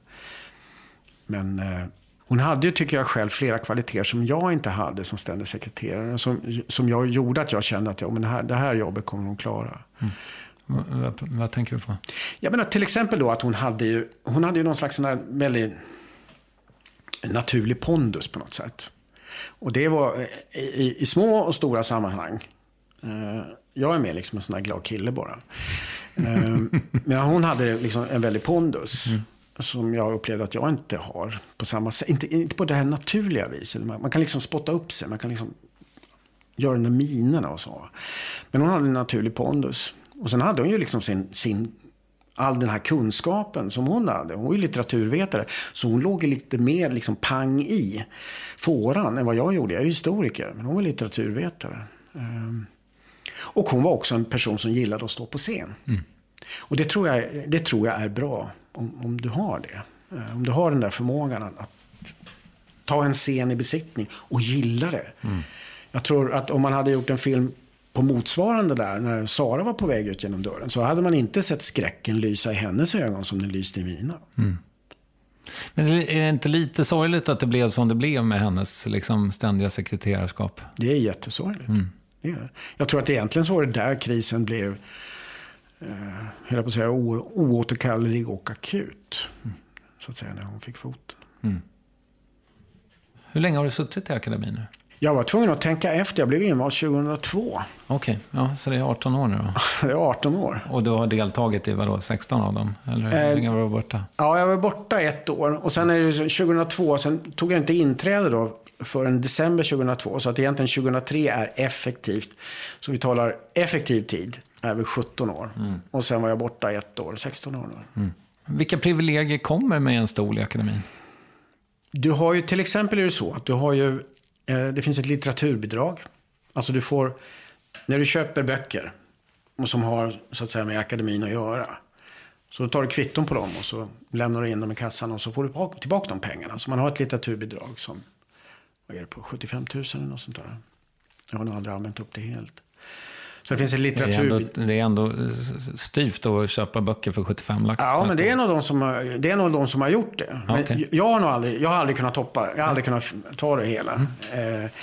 Men uh, hon hade ju, tycker jag själv, flera kvaliteter som jag inte hade som ständig sekreterare. Som, som jag gjorde att jag kände att ja, men det, här, det här jobbet kommer hon klara. Mm. Vad, vad tänker du på? Jag menar till exempel då att hon hade ju, hon hade ju någon slags sån här väldigt naturlig pondus på något sätt. Och det var i, i små och stora sammanhang. Uh, jag är med liksom en sån här glad kille bara. Uh, men hon hade liksom en väldig pondus. Mm. Som jag upplevde att jag inte har på samma sätt. Inte, inte på det här naturliga viset. Man, man kan liksom spotta upp sig. Man kan liksom göra den där minerna och så. Men hon hade en naturlig pondus. Och sen hade hon ju liksom sin... sin all den här kunskapen som hon hade. Hon var ju litteraturvetare. Så hon låg lite mer liksom pang i fåran än vad jag gjorde. Jag är historiker, men hon var litteraturvetare. Um, och hon var också en person som gillade att stå på scen. Mm. Och det tror jag, det tror jag är bra om, om du har det. Uh, om du har den där förmågan att, att ta en scen i besittning och gilla det. Mm. Jag tror att om man hade gjort en film på motsvarande där, när Sara var på väg ut genom dörren, så hade man inte sett skräcken lysa i hennes ögon som den lyste i mina. Mm. Men är det inte lite sorgligt att det blev som det blev med hennes liksom, ständiga sekreterarskap? Det är jättesorgligt. Mm. Det är. Jag tror att egentligen så var det där krisen blev eh, hela på att säga, o- oåterkallelig och akut. Mm. Så att säga, när hon fick foten. Mm. Hur länge har du suttit i akademin nu? Jag var tvungen att tänka efter. Jag blev invald tjugohundratvå. Okej, okay. Ja, så det är arton år nu då? Det är arton år. Och du har deltagit i vadå, sexton av dem? Eller hur eh, länge var du borta? Ja, jag var borta ett år. Och sen är det tjugohundratvå, sen tog jag inte inträde då förrän december tjugohundratvå. Så att egentligen tjugohundratre är effektivt. Så vi talar effektiv tid, över sjutton år. Mm. Och sen var jag borta ett år, sexton år. Mm. Vilka privilegier kommer med en stol i akademin? Du har ju, till exempel är det så att du har ju, det finns ett litteraturbidrag. Alltså du får, när du köper böcker och som har så att säga med akademin att göra, så tar du kvitton på dem och så lämnar du in dem i kassan och så får du tillbaka de pengarna. Så man har ett litteraturbidrag som, vad är det på, sjuttiofem tusen eller något sånt där. Jag har nog aldrig använt upp det helt. Så det finns ett litteraturbidrag. Det, det är ändå styvt att köpa böcker för sjuttiofem lax. Ja, men det är nog de som har, det är nog de som har gjort det. Men okay. jag, har nog aldrig, jag har aldrig kunnat toppa, jag har aldrig kunnat ta det hela. Mm. Eh,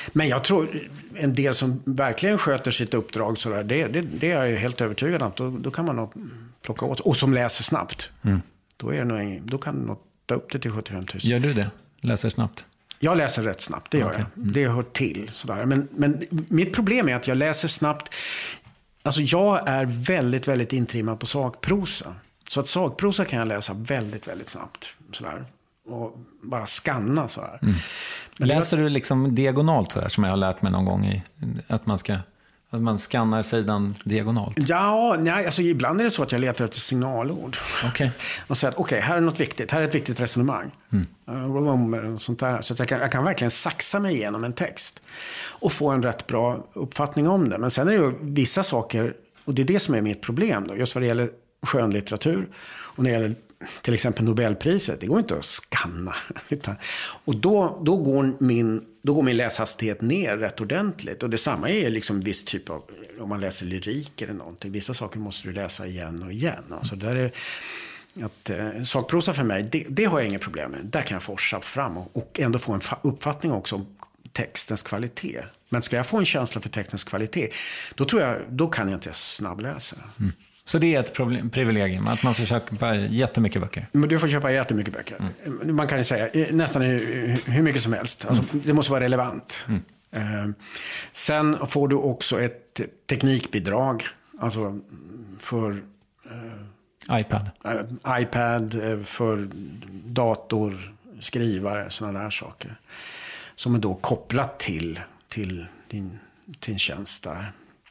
Men jag tror en del som verkligen sköter sitt uppdrag sådär, det, det, det är jag helt övertygad om. Då, då kan man nog plocka åt. Och som läser snabbt. Mm. Då, är det nog, då kan du nog ta upp det till sjuttiofem tusen. Gör du det? Läser snabbt? Jag läser rätt snabbt, det gör okay. jag. Mm. Det hör till. Sådär. Men, men mitt problem är att jag läser snabbt. Alltså jag är väldigt, väldigt intrimmad på sakprosa. Så att sakprosa kan jag läsa väldigt, väldigt snabbt. Sådär. Och bara skanna så här. Mm. Läser du liksom diagonalt så här, som jag har lärt mig någon gång i, att man ska att man skannar sidan diagonalt? Ja, nej, alltså ibland är det så att jag letar efter signalord. Okay. Och säger att okej, okay, här är något viktigt, här är ett viktigt resonemang. Mm. Sånt där. Så att jag kan, jag kan verkligen saxa mig igenom en text och få en rätt bra uppfattning om det. Men sen är det ju vissa saker, och det är det som är mitt problem då, just vad det gäller skönlitteratur och när det gäller till exempel Nobelpriset, det går inte att skanna. Utan, och då, då, går min, då går min läshastighet ner rätt ordentligt. Och detsamma är liksom viss typ av, om man läser lyrik eller någonting. Vissa saker måste du läsa igen och igen. Alltså där är, att, eh, sakprosa för mig, det, det har jag inga problem med. Där kan jag forsa fram och, och ändå få en fa- uppfattning också om textens kvalitet. Men ska jag få en känsla för textens kvalitet, då, tror jag, då kan jag inte snabbläsa. Mm. Så det är ett problem, privilegium, att man får köpa jättemycket böcker? Men du får köpa jättemycket böcker. Mm. Man kan ju säga nästan hur, hur mycket som helst. Alltså, mm. Det måste vara relevant. Mm. Eh, sen får du också ett teknikbidrag. Alltså för eh, iPad. Eh, iPad, för dator, skrivare, sådana där saker. Som är då kopplat till, till din, din tjänst där.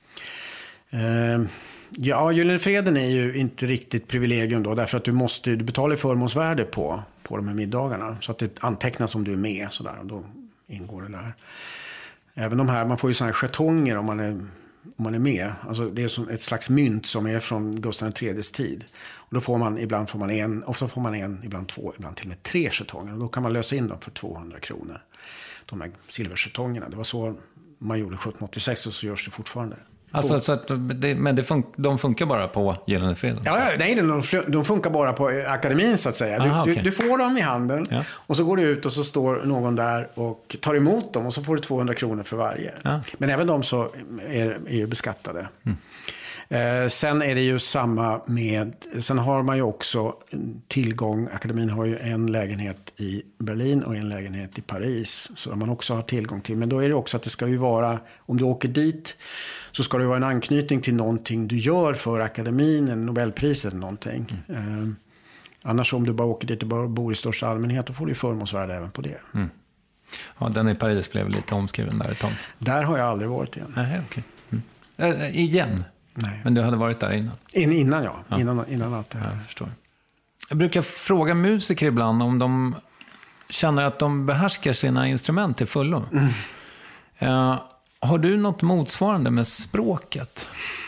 Eh, Ja, Gyllene Freden är ju inte riktigt privilegium då, därför att du måste du betalar förmånsvärde på, på de här middagarna. Så att det antecknas om du är med, sådär, och då ingår det där. Även de här, man får ju sådana här jetonger om man är, om man är med. Alltså det är som ett slags mynt som är från Gustav den tredjes tid. Och då får man, ibland får man en, ofta får man en, ibland två, ibland till och med tre jetonger. Och då kan man lösa in dem för tvåhundra kronor. De här silverjetongerna. Det var så man gjorde sjutton åttiosex och så görs det fortfarande. Alltså, så att det, men det fun- de funkar bara på Gyllene Freden? Ja, nej, de, de funkar bara på akademin så att säga. Du, Aha, okay. du, du får dem i handen, ja. Och så går du ut och så står någon där och tar emot dem och så får du tvåhundra kronor för varje. Ja. Men även de så är, är ju beskattade. Mm. Eh, sen är det ju samma med, sen har man ju också tillgång, akademin har ju en lägenhet i Berlin och en lägenhet i Paris, så man också har tillgång till. Men då är det också att det ska ju vara, om du åker dit så ska det vara en anknytning till någonting du gör för akademin, en Nobelpriset eller någonting. Mm. Eh, annars om du bara åker dit och bara bor i största allmänhet, då får du ju förmånsvärde även på det. Mm. Ja, den i Paris blev lite omskriven där ett tag. Där har jag aldrig varit igen. Nej, okej. Okay. Mm. Äh, igen? Nej. Men du hade varit där innan? In, innan, ja. ja. Innan, innan allt det här. Jag förstår. Jag brukar fråga musiker ibland om de känner att de behärskar sina instrument till fullo. Mm. Uh, har du något motsvarande med språket?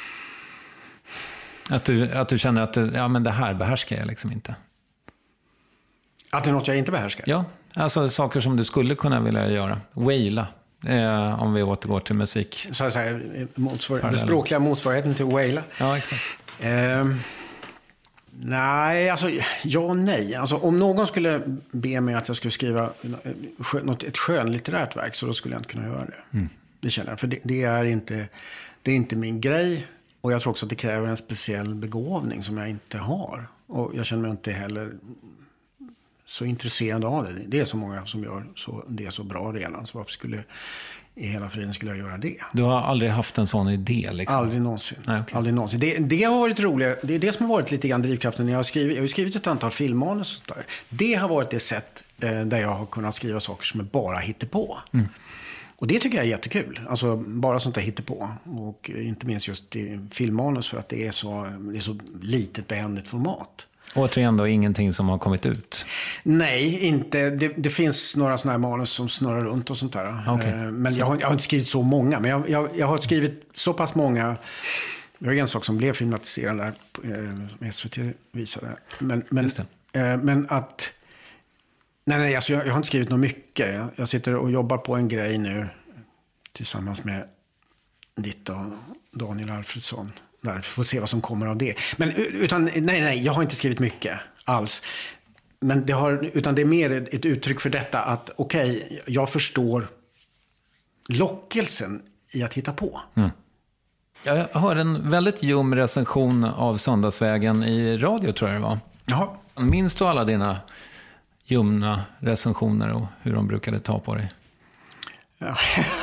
Att du, att du känner att ja, men det här behärskar jag liksom inte. Att det är något jag inte behärskar? Ja, alltså saker som du skulle kunna vilja göra. Waila. Eh, om vi återgår till musik. Så att säga, motsvar- det språkliga motsvarigheten till waila. Ja, exakt. Eh, nej, alltså ja och nej. Alltså, om någon skulle be mig att jag skulle skriva något, ett skönlitterärt verk, så då skulle jag inte kunna göra det. Mm. Det känner jag. För det, det, är inte, det är inte min grej. Och jag tror också att det kräver en speciell begåvning som jag inte har. Och jag känner mig inte heller så intresserad av det. Det är så många som gör så, det är så bra redan. Så varför skulle i hela friden skulle jag göra det? Du har aldrig haft en sån idé? Liksom. Aldrig någonsin. Nej, okay. Aldrig någonsin. Det, det har varit roligt. Det är det som har varit lite grann drivkraften när jag har skrivit. Jag har skrivit ett antal filmmanus och sånt där. Det har varit det sätt eh, där jag har kunnat skriva saker som är bara hittepå. Mm. Och det tycker jag är jättekul. Alltså bara sånt där hittepå. Och inte minst just i filmmanus, för att det är så, det är så litet behändigt format. Återigen då, ingenting som har kommit ut? Nej, inte. Det, det finns några sådana här manus som snurrar runt och sånt där. Okay. Men jag har, jag har inte skrivit så många. Men jag, jag, jag har skrivit så pass många. Det var en sak som blev filmatiserad där, eh, S V T visade. Men, men, eh, men att... Nej, nej, alltså jag, jag har inte skrivit något mycket. Jag, jag sitter och jobbar på en grej nu tillsammans med ditt och Daniel Alfredsson. Där, får se vad som kommer av det. Men utan, nej, nej, jag har inte skrivit mycket alls. Men det har, utan det är mer ett, ett uttryck för detta att okej, okay, jag förstår lockelsen i att hitta på. Mm. Jag hörde en väldigt ljum recension av Söndagsvägen i radio, tror jag det var. Jaha. Minns du alla dina ljumna recensioner och hur de brukade ta på dig? Ja,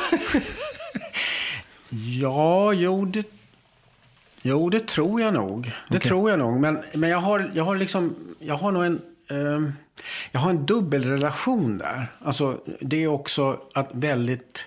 ja jo, det, jo, det tror jag nog. Det okay. tror jag nog. Men, men jag har, jag har liksom, jag har nog en, eh, jag har en dubbelrelation där. Alltså, det är också att väldigt,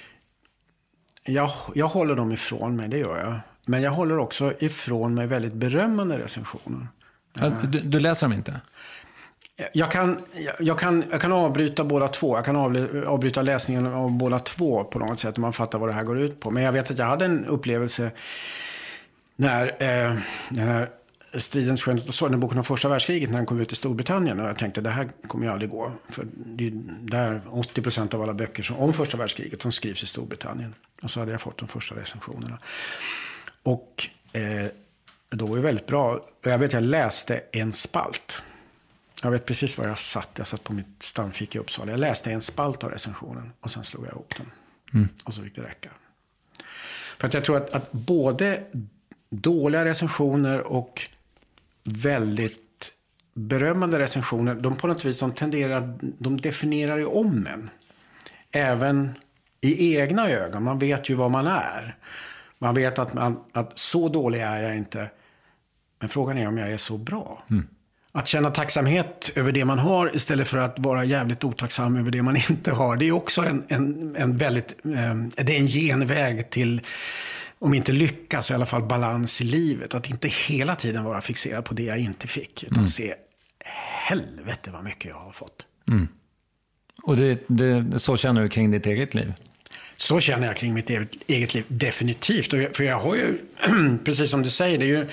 jag, jag håller dem ifrån mig, det gör jag. Men jag håller också ifrån mig väldigt berömmande recensioner. Ja, du, du läser dem inte? Jag kan, jag, kan, jag kan avbryta båda två. Jag kan avbryta läsningen av båda två på något sätt. Om man fattar vad det här går ut på. Men jag vet att jag hade en upplevelse när eh, den här Stridens skönhet, den boken om första världskriget, när den kom ut i Storbritannien. Och jag tänkte, det här kommer ju aldrig gå. För det är där åttio procent av alla böcker som, om första världskriget som skrivs i Storbritannien. Och så hade jag fått de första recensionerna. Och eh, då var det väldigt bra. Och jag vet att jag läste en spalt. Jag vet precis var jag satt. Jag satt på mitt stamfik i Uppsala. Jag läste en spalt av recensionen. Och sen slog jag ihop den. Mm. Och så fick det räcka. För att jag tror att, att både dåliga recensioner och väldigt berömmande recensioner, de på något vis som tenderar, de definierar ju om en. Även i egna ögon. Man vet ju vad man är. Man vet att, man, att så dålig är jag inte. Men frågan är om jag är så bra. Mm. Att känna tacksamhet över det man har istället för att vara jävligt otacksam över det man inte har. Det är också en, en, en väldigt, eh, det är en genväg till, om inte lyckas, så i alla fall balans i livet. Att inte hela tiden vara fixerad på det jag inte fick. Utan mm. se, helvete vad mycket jag har fått. Mm. Och det, det, så känner du kring ditt eget liv? Så känner jag kring mitt eget, eget liv, definitivt. Och jag, för jag har ju, precis som du säger, det är ju...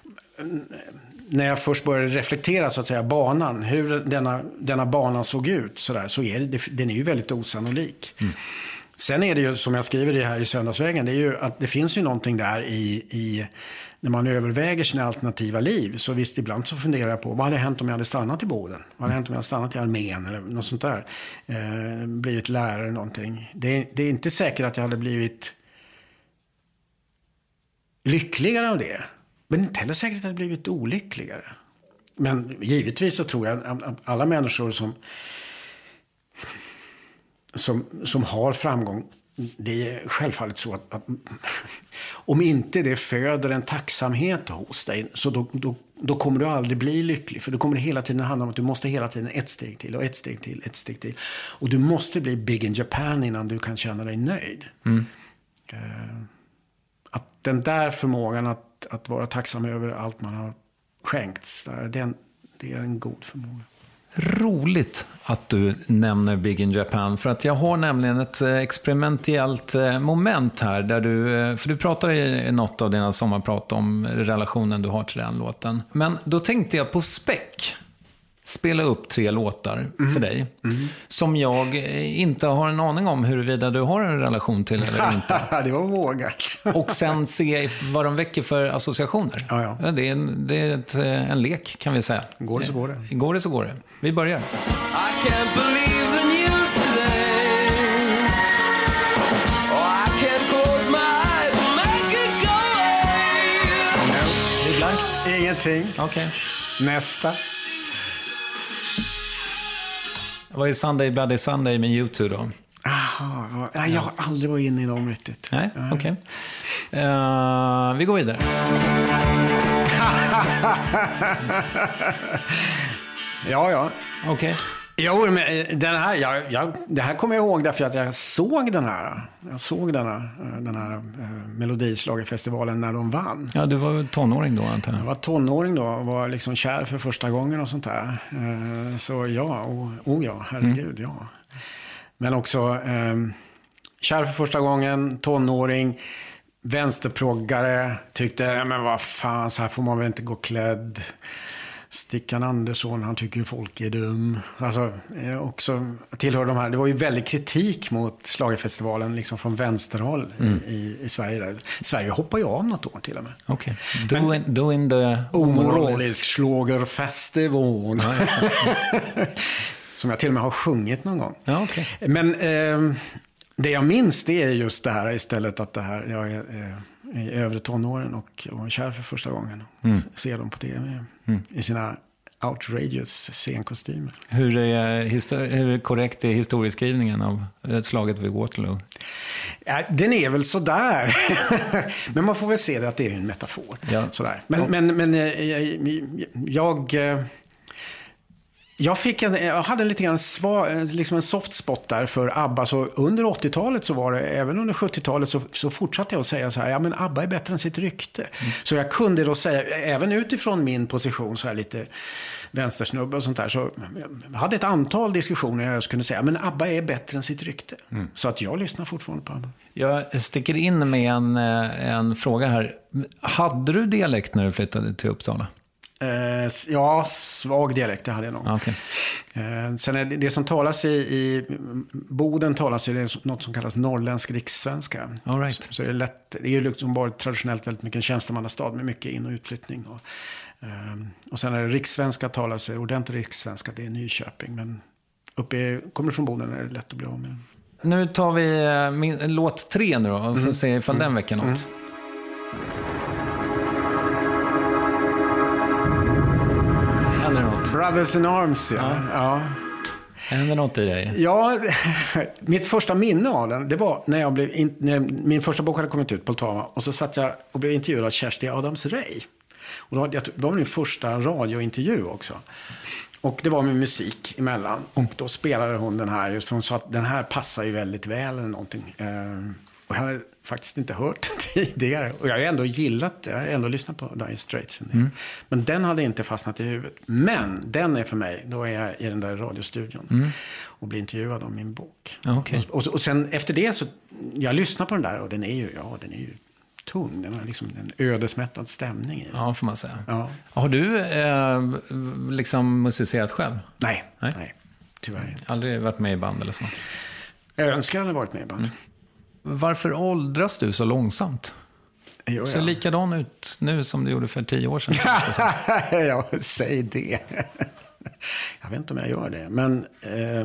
När jag först började reflektera så att säga banan, hur denna, denna banan såg ut så, där, så är det, den är ju väldigt osannolik. Mm. Sen är det ju, som jag skriver det här i Söndagsvägen, det är ju att det finns ju någonting där i, i när man överväger sina alternativa liv. Så visst, ibland så funderar jag på, vad hade hänt om jag hade stannat i Boden? Vad hade hänt om jag hade stannat i armén eller något sånt där? Eh, blivit lärare eller någonting. Det, det är inte säkert att jag hade blivit lyckligare av det. Men inte heller säkert att det hade blivit olyckligare. Men givetvis så tror jag att alla människor som, som, som har framgång, det är självfallet så att, att om inte det föder en tacksamhet hos dig, så då, då, då kommer du aldrig bli lycklig. För då kommer det hela tiden handla om att du måste hela tiden ett steg till och ett steg till, ett steg till. Och du måste bli big in Japan innan du kan känna dig nöjd. Mm. Att den där förmågan att att vara tacksam över allt man har skänkt. Det är en, det är en god förmåga. Roligt att du nämner Big in Japan, för att jag har nämligen ett experimentellt moment här där du, för du pratar i något av dina sommarprat om relationen du har till den låten. Men då tänkte jag på Speck spela upp tre låtar mm. för dig mm. som jag inte har en aning om huruvida du har en relation till eller inte. Det var vågat. Och sen se vad de väcker för associationer. Ja, ja. Det är, en, det är ett, en lek, kan vi säga. Går det så går det. Går det så går det. Vi börjar. I can't believe the news today. Oh, I can't close my eyes and make it go away. No, det är blankt. Ingenting. Okej. Okay. Nästa. Det var ju Sunday Bloody Sunday med U två då. Aha, jag har aldrig varit inne i dem riktigt. Nej, okej. Okay. Uh, vi går vidare. ja, ja. Okej. Okay. Jo, men den här, jag, jag, det här kommer jag ihåg därför att jag såg den här. Jag såg den här, den här uh, Melodislagerfestivalen när de vann. Ja, du var tonåring då, antar jag. Jag var tonåring då och var liksom kär för första gången och sånt där. Uh, så ja, oh, oh ja, herregud, mm. ja. Men också um, kär för första gången, tonåring, vänsterproggare, tyckte, men vad fan, så här får man väl inte gå klädd. Stickan Andersson, han tycker ju folk är dum. Alltså, också tillhör de här. Det var ju väldigt kritik mot Schlagerfestivalen liksom från vänsterhåll mm. i, i Sverige. Där. Sverige hoppar ju av något år till och med. Okej. Okay. Doing, doing the omoralisk Schlagerfestival. Ja, ja. Som jag till och med har sjungit någon gång. Ja, okay. Men... Eh, Det jag minns det är just det här istället att det här, jag är, är i övre tonåren och var kär för första gången. Mm. Ser dem på tv mm. i sina outrageous scenkostymer. Hur är, histor- hur korrekt är historieskrivningen av slaget vid Waterloo? Ja, den är väl sådär. Men man får väl se det att det är en metafor. Ja. Sådär. Men, ja. men, men jag... jag Jag, fick en, jag hade en lite grann svar, liksom en soft spot där för ABBA. Så under åttiotalet så var det, även under sjuttiotalet så, så fortsatte jag att säga så här, ja men ABBA är bättre än sitt rykte. Mm. Så jag kunde då säga, även utifrån min position så här lite vänstersnubbe och sånt där, så jag hade ett antal diskussioner där jag kunde säga, men ABBA är bättre än sitt rykte. Mm. Så att jag lyssnar fortfarande på ABBA. Jag sticker in med en, en fråga här. Hade du dialekt när du flyttade till Uppsala? Eh, ja, svag dialekt, det hade jag nog. Okay. Eh, sen är det, det som talas i, i Boden talas ju, det är något som kallas norrländsk rikssvenska. All right. Så, så är det lätt, det är ju liksom bara traditionellt väldigt mycket en tjänstemannastad med mycket in- och utflyttning. Och, eh, och sen är det rikssvenska talas, ordentlig rikssvenska, det är Nyköping. Men uppe i, kommer från Boden är det lätt att bli av med. Nu tar vi min, låt tre nu då, och får mm. se ifall mm. den väcker något. Mm. Brothers in Arms, ja. ja. Händer något i dig? Ja, mitt första minne av den, det var när jag blev in, när min första bok hade kommit ut, Poltava, och så satt jag och blev intervjuad av Kersti Adams-Ray. Och då, det var min första radiointervju också. Och det var med musik emellan. Och då spelade hon den här, just för hon sa att den här passar ju väldigt väl eller någonting. Och jag hade faktiskt inte hört den tidigare. Och jag har ändå gillat det. Jag har ändå lyssnat på Dire Straits. Mm. Men den hade inte fastnat i huvudet. Men den är för mig, då är jag i den där radiostudion. Mm. Och blir intervjuad om min bok. Okay. Och, och, och sen efter det så, jag lyssnar på den där och den är ju, ja den är ju tung. Den har liksom en ödesmättad stämning i. Ja, får man säga. Ja. Har du eh, liksom musicerat själv? Nej, nej, nej, tyvärr inte. Aldrig varit med i band eller så? Jag önskar att jag hade varit med i band. Mm. Varför åldras du så långsamt? Jo, ja. Ser likadan ut nu som du gjorde för tio år sedan. Ja, säg det. Jag vet inte om jag gör det. Men eh,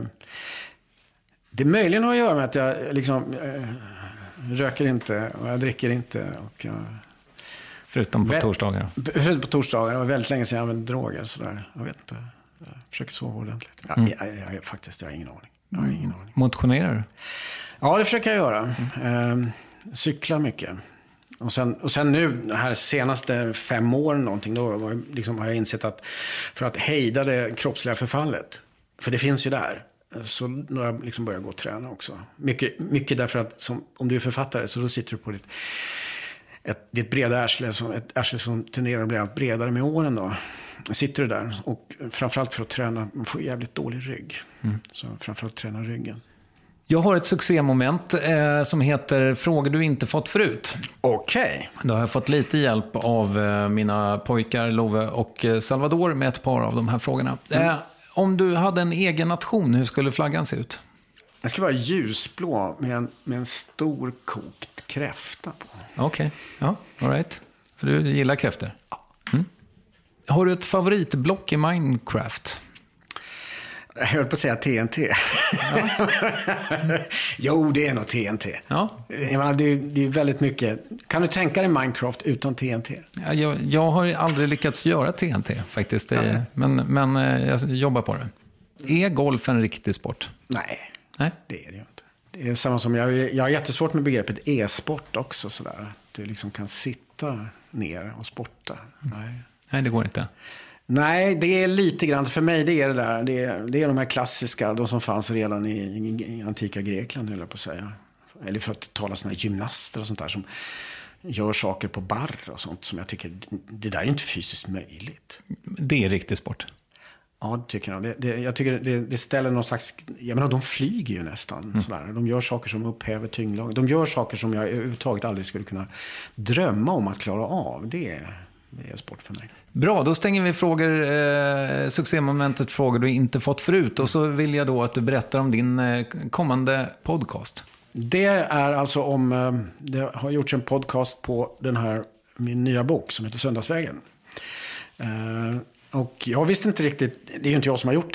det möjligen har att göra med att jag liksom eh, röker inte och jag dricker inte. Och jag, förutom på vä- torsdagar. Förutom på torsdagar. Det var väldigt länge sedan jag använde droger. Sådär. Jag vet inte. Jag försöker sova ordentligt. Ja, mm. jag, jag, jag, faktiskt, jag har ingen aning. Jag har ingen aning. Motionerar du? Ja, det försöker jag göra. Mm. Eh, cyklar mycket. Och sen, och sen nu, de här senaste fem åren någonting, då var, liksom, har jag insett att för att hejda det kroppsliga förfallet, för det finns ju där, så då har jag liksom börjat gå och träna också. Mycket, mycket därför att som, om du är författare så då sitter du på ditt, ett, ditt breda arsle, som, ett arsle som tenderar att bli allt bredare med åren då. Sitter du där och framförallt för att träna, man får jävligt dålig rygg. Mm. Så framförallt träna ryggen. Jag har ett succémoment eh, som heter Frågor du inte fått förut. Okej. Okay. Då har jag fått lite hjälp av eh, mina pojkar Love och eh, Salvador med ett par av de här frågorna. Mm. Eh, om du hade en egen nation, hur skulle flaggan se ut? Den skulle vara ljusblå med en, med en stor kokt kräfta på. Okej, okay. Ja, all right. För du gillar kräftor. Mm. Har du ett favoritblock i Minecraft? Jag höll på att säga T N T. Ja. Jo, det är nog T N T. Ja. Jag menar, det, är, det är väldigt mycket. Kan du tänka dig Minecraft utan T N T? Ja, jag, jag har aldrig lyckats göra T N T faktiskt. Det, ja. men, men jag jobbar på det. Är golf en riktig sport? Nej, Nej? det är det ju inte. Det är samma som, jag, jag har jättesvårt med begreppet e-sport också. Sådär. Att du liksom kan sitta ner och sporta. Mm. Nej. Nej, det går inte. Nej, det är lite grann, för mig det är det där, det är, det är de här klassiska, de som fanns redan i, i, i antika Grekland, höll jag på att säga. Eller för att tala sådana här gymnaster och sånt där som gör saker på barr och sånt som jag tycker, det där är inte fysiskt möjligt. Det är riktig sport. Ja, det tycker jag. Det, det, jag tycker det, det ställer någon slags, jag menar de flyger ju nästan mm. sådär. De gör saker som upphäver tyngdlag. De gör saker som jag överhuvudtaget aldrig skulle kunna drömma om att klara av. Det är, det är sport för mig. Bra, då stänger vi frågor, eh, succémomentet frågor du inte fått förut. Och så vill jag då att du berättar om din eh, kommande podcast. Det är alltså om, eh, det har gjorts en podcast på den här, min nya bok som heter Söndagsvägen. Eh, och jag visste inte riktigt, det är ju inte jag som har gjort den.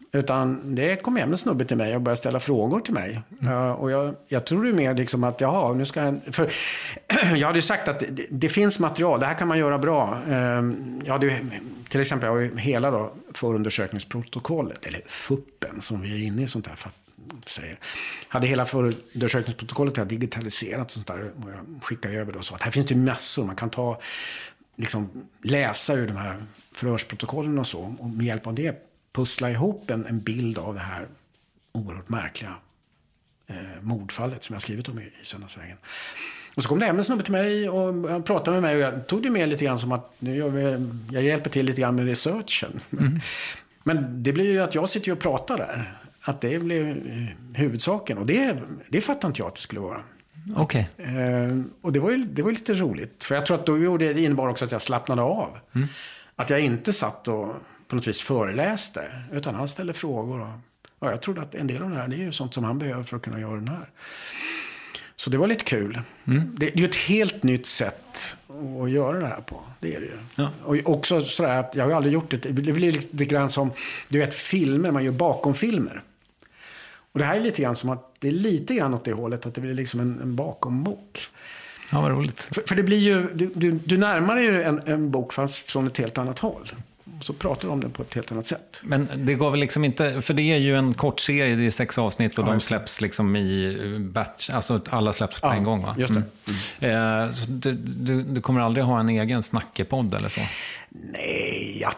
Utan det kom hem en snubbe till mig och började ställa frågor till mig. Mm. Uh, och jag, jag tror ju mer liksom att, jaha, nu ska jag... För jag hade ju sagt att det, det finns material, det här kan man göra bra. Uh, jag hade ju, till exempel, jag har ju hela då förundersökningsprotokollet, eller F U P-en som vi är inne i sånt här, för att säga. Hade hela förundersökningsprotokollet jag digitaliserat och sånt där, och jag skickade över det och så. Att här finns det ju massor, man kan ta, liksom, läsa ur de här förhörsprotokollen och så, och med hjälp av det pussla ihop en, en bild av det här oerhört märkliga eh, mordfallet som jag skrivit om i, i Söndagsvägen. Och så kom det hem en snubbe till mig och han pratade med mig och jag tog det med lite grann som att nu gör vi, jag hjälper till lite grann med researchen. Mm. Men det blir ju att jag sitter och pratar där. Att det blev eh, huvudsaken. Och det, det fattar inte jag att det skulle vara. Okej. Okay. Eh, och det var ju det var lite roligt. För jag tror att då gjorde det innebar också att jag slappnade av. Mm. Att jag inte satt och på något vis föreläste. Utan han ställde frågor. Och, ja, jag trodde att en del av det här, det är ju sånt som han behöver för att kunna göra den här. Så det var lite kul. Mm. Det är ju ett helt nytt sätt att göra det här på. Det är det ju. Ja. Och också sådär att jag har aldrig gjort det. Det blir lite grann som, du vet, filmer. Man gör bakom filmer. Och det här är lite grann som att det är lite grann åt det hållet. Att det blir liksom en, en bakombok. Ja, vad roligt. För, för det blir ju, du, du, du närmar dig ju en, en bok fast från ett helt annat håll. Så pratar du om det på ett helt annat sätt. Men det går väl liksom inte, för det är ju en kort serie, det är sex avsnitt och ja, de släpps liksom i batch, alltså alla släpps på ja, en gång, va? Just det. Mm. Eh, så du, du, du kommer aldrig ha en egen snackepodd eller så? Nej, jag,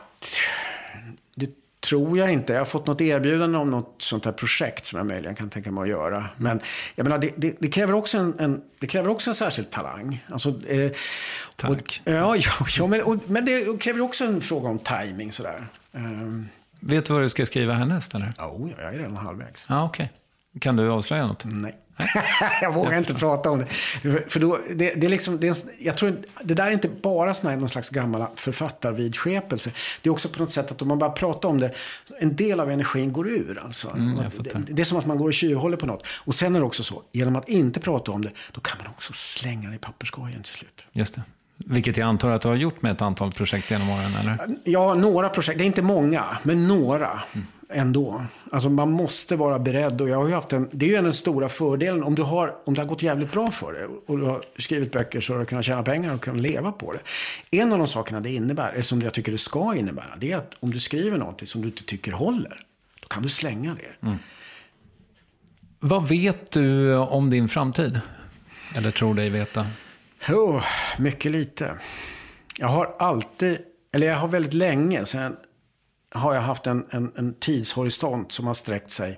det tror jag inte. Jag har fått något erbjudande om något sånt här projekt som jag möjligen kan tänka mig att göra. Men jag menar, det, det, det kräver också en, en, det kräver också en särskild talang. Alltså, eh, Tack. Och, ja, ja, ja, men, och, men det kräver också en fråga om timing sådär. Um, Vet du vad du ska skriva härnäst, eller? Ja, oh, jag är redan halvvägs. Ja, okej. Okay. Kan du avslöja något? Nej. Jag vågar inte prata om det. För då, det, det är liksom, det är, jag tror, det där är inte bara sån här, någon slags gammal författarvidskepelse. Det är också på något sätt att om man bara pratar om det, en del av energin går ur. Alltså. Mm, det, det är som att man går och tjuvhåller på något. Och sen är det också så, genom att inte prata om det, då kan man också slänga det i papperskorgen till slut. Just det. Vilket jag antar att du har gjort med ett antal projekt genom åren, eller? Ja, några projekt. Det är inte många, men några mm. ändå. Alltså man måste vara beredd. Och jag har ju haft en, det är ju den stora fördelen. Om du har, om det har gått jävligt bra för dig och du har skrivit böcker så har du kunnat tjäna pengar och kunna leva på det. En av de sakerna det innebär, eller som jag tycker det ska innebära, det är att om du skriver något som du inte tycker håller, då kan du slänga det. Mm. Vad vet du om din framtid? Eller tror dig veta? Oh, mycket lite. Jag har alltid, eller jag har väldigt länge sen har jag haft en, en, en tidshorisont som har sträckt sig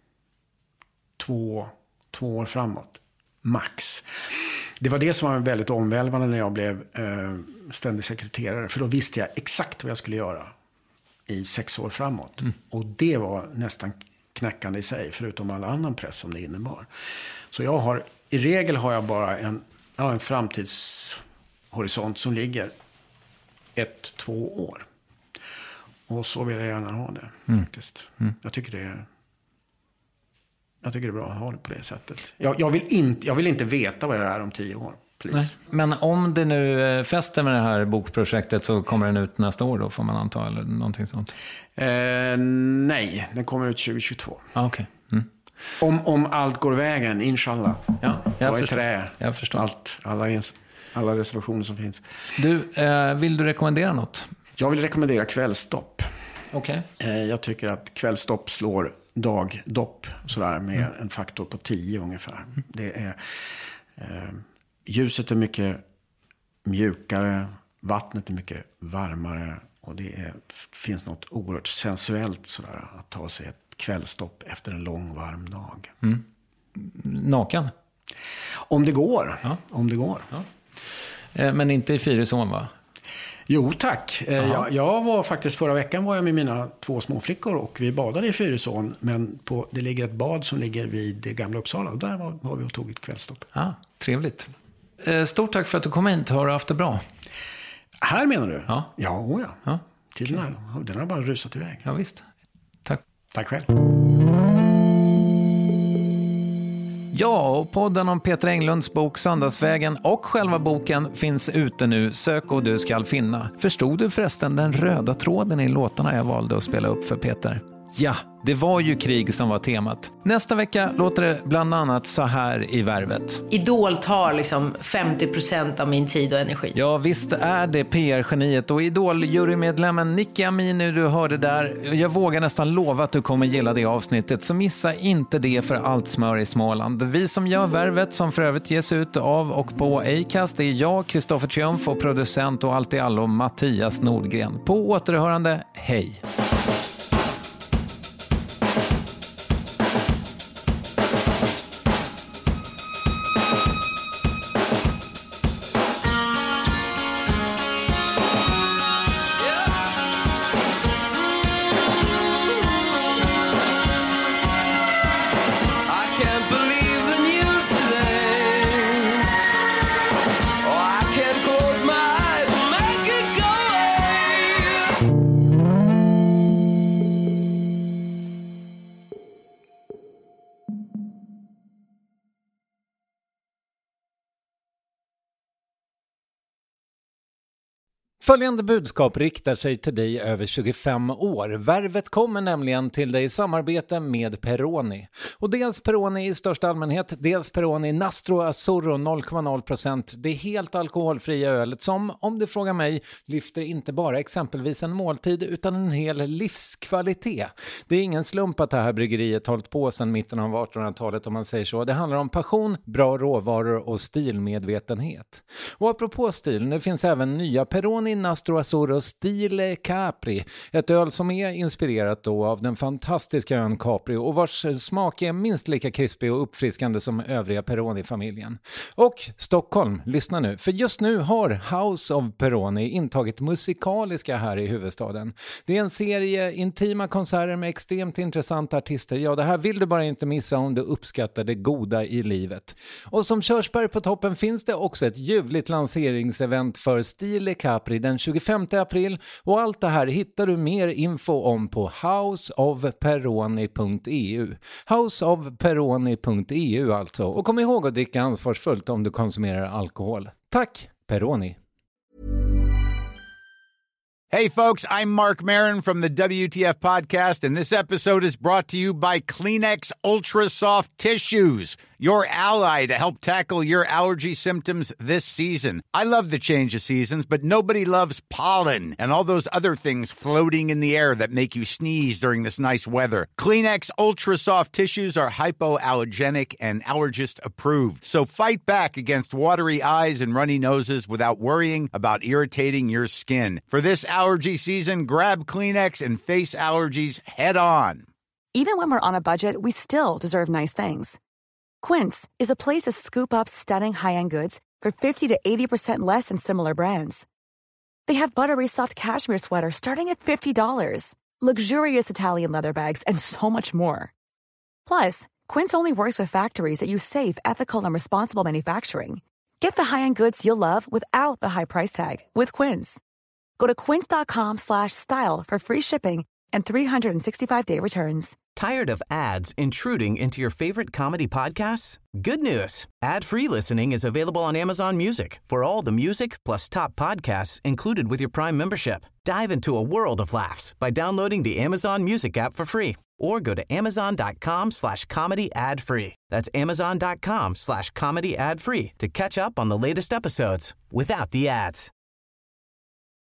två, två år framåt. Max. Det var det som var väldigt omvälvande när jag blev eh, ständig sekreterare. För då visste jag exakt vad jag skulle göra i sex år framåt. Mm. Och det var nästan knäckande i sig, förutom all annan press som det innebar. Så jag har, i regel har jag bara en Ja, en framtidshorisont som ligger ett, två år. Och så vill jag gärna ha det, mm. faktiskt. Mm. Jag tycker det är jag tycker det är bra att ha det på det sättet. Jag, jag, vill, inte, jag vill inte veta vad jag är om tio år. Nej. Men om det nu fäster med det här bokprojektet så kommer den ut nästa år då, får man anta, eller någonting sånt? Eh, nej, den kommer ut tjugo tjugotvå. Ah, okej. Okay. Mm. Om, om allt går vägen, inshallah. Ja, jag förstår. Trä, jag förstår. Allt, alla, alla reservationer som finns. Du, eh, vill du rekommendera något? Jag vill rekommendera Kvällstopp. Okej. Okay. Eh, jag tycker att Kvällstopp slår dagdopp sådär med mm. en faktor på tio ungefär. Mm. Det är, eh, ljuset är mycket mjukare, vattnet är mycket varmare och det är, finns något oerhört sensuellt sådär att ta sig ett kvällstopp efter en lång varm dag. Mm. Naken? Om det går. Ja. Om det går. Ja. Eh, men inte i Fyrisån, va? Jo, tack. Eh, jag, jag var faktiskt förra veckan var jag med mina två småflickor och vi badade i Fyrisån. Men på, det ligger ett bad som ligger vid det gamla Uppsala. Och där var, var vi och tog ett kvällstopp. Ah, trevligt. Eh, stort tack för att du kom hit. Har du haft det bra? Här menar du? Ja. Ja, oh ja. ja. Tiden har, den har bara rusat iväg. Ja, visst. Tack. Tack själv. Ja, och podden om Peter Englunds bok Söndagsvägen och själva boken finns ute nu. Sök och du skall finna. Förstod du förresten den röda tråden i låtarna jag valde att spela upp för Peter? Ja, det var ju krig som var temat. Nästa vecka låter det bland annat så här i Värvet. Idol tar liksom femtio procent av min tid och energi. Ja, visst är det P R-geniet och Idol-jurymedlemmen Nicky Amini du hörde där. Jag vågar nästan lova att du kommer gilla det avsnittet, så missa inte det för allt smör i Småland. Vi som gör Värvet, som för övrigt ges ut av och på Acast, det är jag, Kristoffer Triumf, och producent och allt i allo Mattias Nordgren. På återhörande, hej! Följande budskap riktar sig till dig över tjugofem år. Värvet kommer nämligen till dig i samarbete med Peroni. Och dels Peroni i största allmänhet, dels Peroni Nastro Azzurro noll komma noll procent. Det är helt alkoholfria ölet som, om du frågar mig, lyfter inte bara exempelvis en måltid utan en hel livskvalitet. Det är ingen slump att det här bryggeriet hållit på sedan mitten av artonhundratalet om man säger så. Det handlar om passion, bra råvaror och stilmedvetenhet. Och apropå stil, det finns även nya Peroni Nastro Azzurro Stile Capri, ett öl som är inspirerat då av den fantastiska ön Capri och vars smak är minst lika krispig och uppfriskande som övriga Peroni-familjen. Och Stockholm, lyssna nu, för just nu har House of Peroni intagit musikaliska här i huvudstaden. Det är en serie intima konserter med extremt intressanta artister. Ja, det här vill du bara inte missa om du uppskattar det goda i livet. Och som körsbär på toppen finns det också ett ljuvligt lanseringsevent för Stile Capri den tjugofemte april, och allt det här hittar du mer info om på house of peroni punkt e u. house of peroni punkt e u alltså. Och kom ihåg att dricka ansvarsfullt om du konsumerar alkohol. Tack, Peroni! Hey folks, I'm Mark Maron from the W T F podcast, and this episode is brought to you by Kleenex Ultra Soft Tissues, your ally to help tackle your allergy symptoms this season. I love the change of seasons, but nobody loves pollen and all those other things floating in the air that make you sneeze during this nice weather. Kleenex Ultra Soft Tissues are hypoallergenic and allergist approved, so fight back against watery eyes and runny noses without worrying about irritating your skin. For this allergy season, grab Kleenex and face allergies head on. Even when we're on a budget, we still deserve nice things. Quince is a place to scoop up stunning high-end goods for fifty to eighty percent less than similar brands. They have buttery soft cashmere sweaters starting at fifty dollars, luxurious Italian leather bags, and so much more. Plus, Quince only works with factories that use safe, ethical, and responsible manufacturing. Get the high-end goods you'll love without the high price tag with Quince. Go to quince.com slash style for free shipping and three sixty-five day returns. Tired of ads intruding into your favorite comedy podcasts? Good news. Ad-free listening is available on Amazon Music for all the music plus top podcasts included with your Prime membership. Dive into a world of laughs by downloading the Amazon Music app for free or go to amazon.com slash comedy ad free. That's amazon.com slash comedy ad free to catch up on the latest episodes without the ads.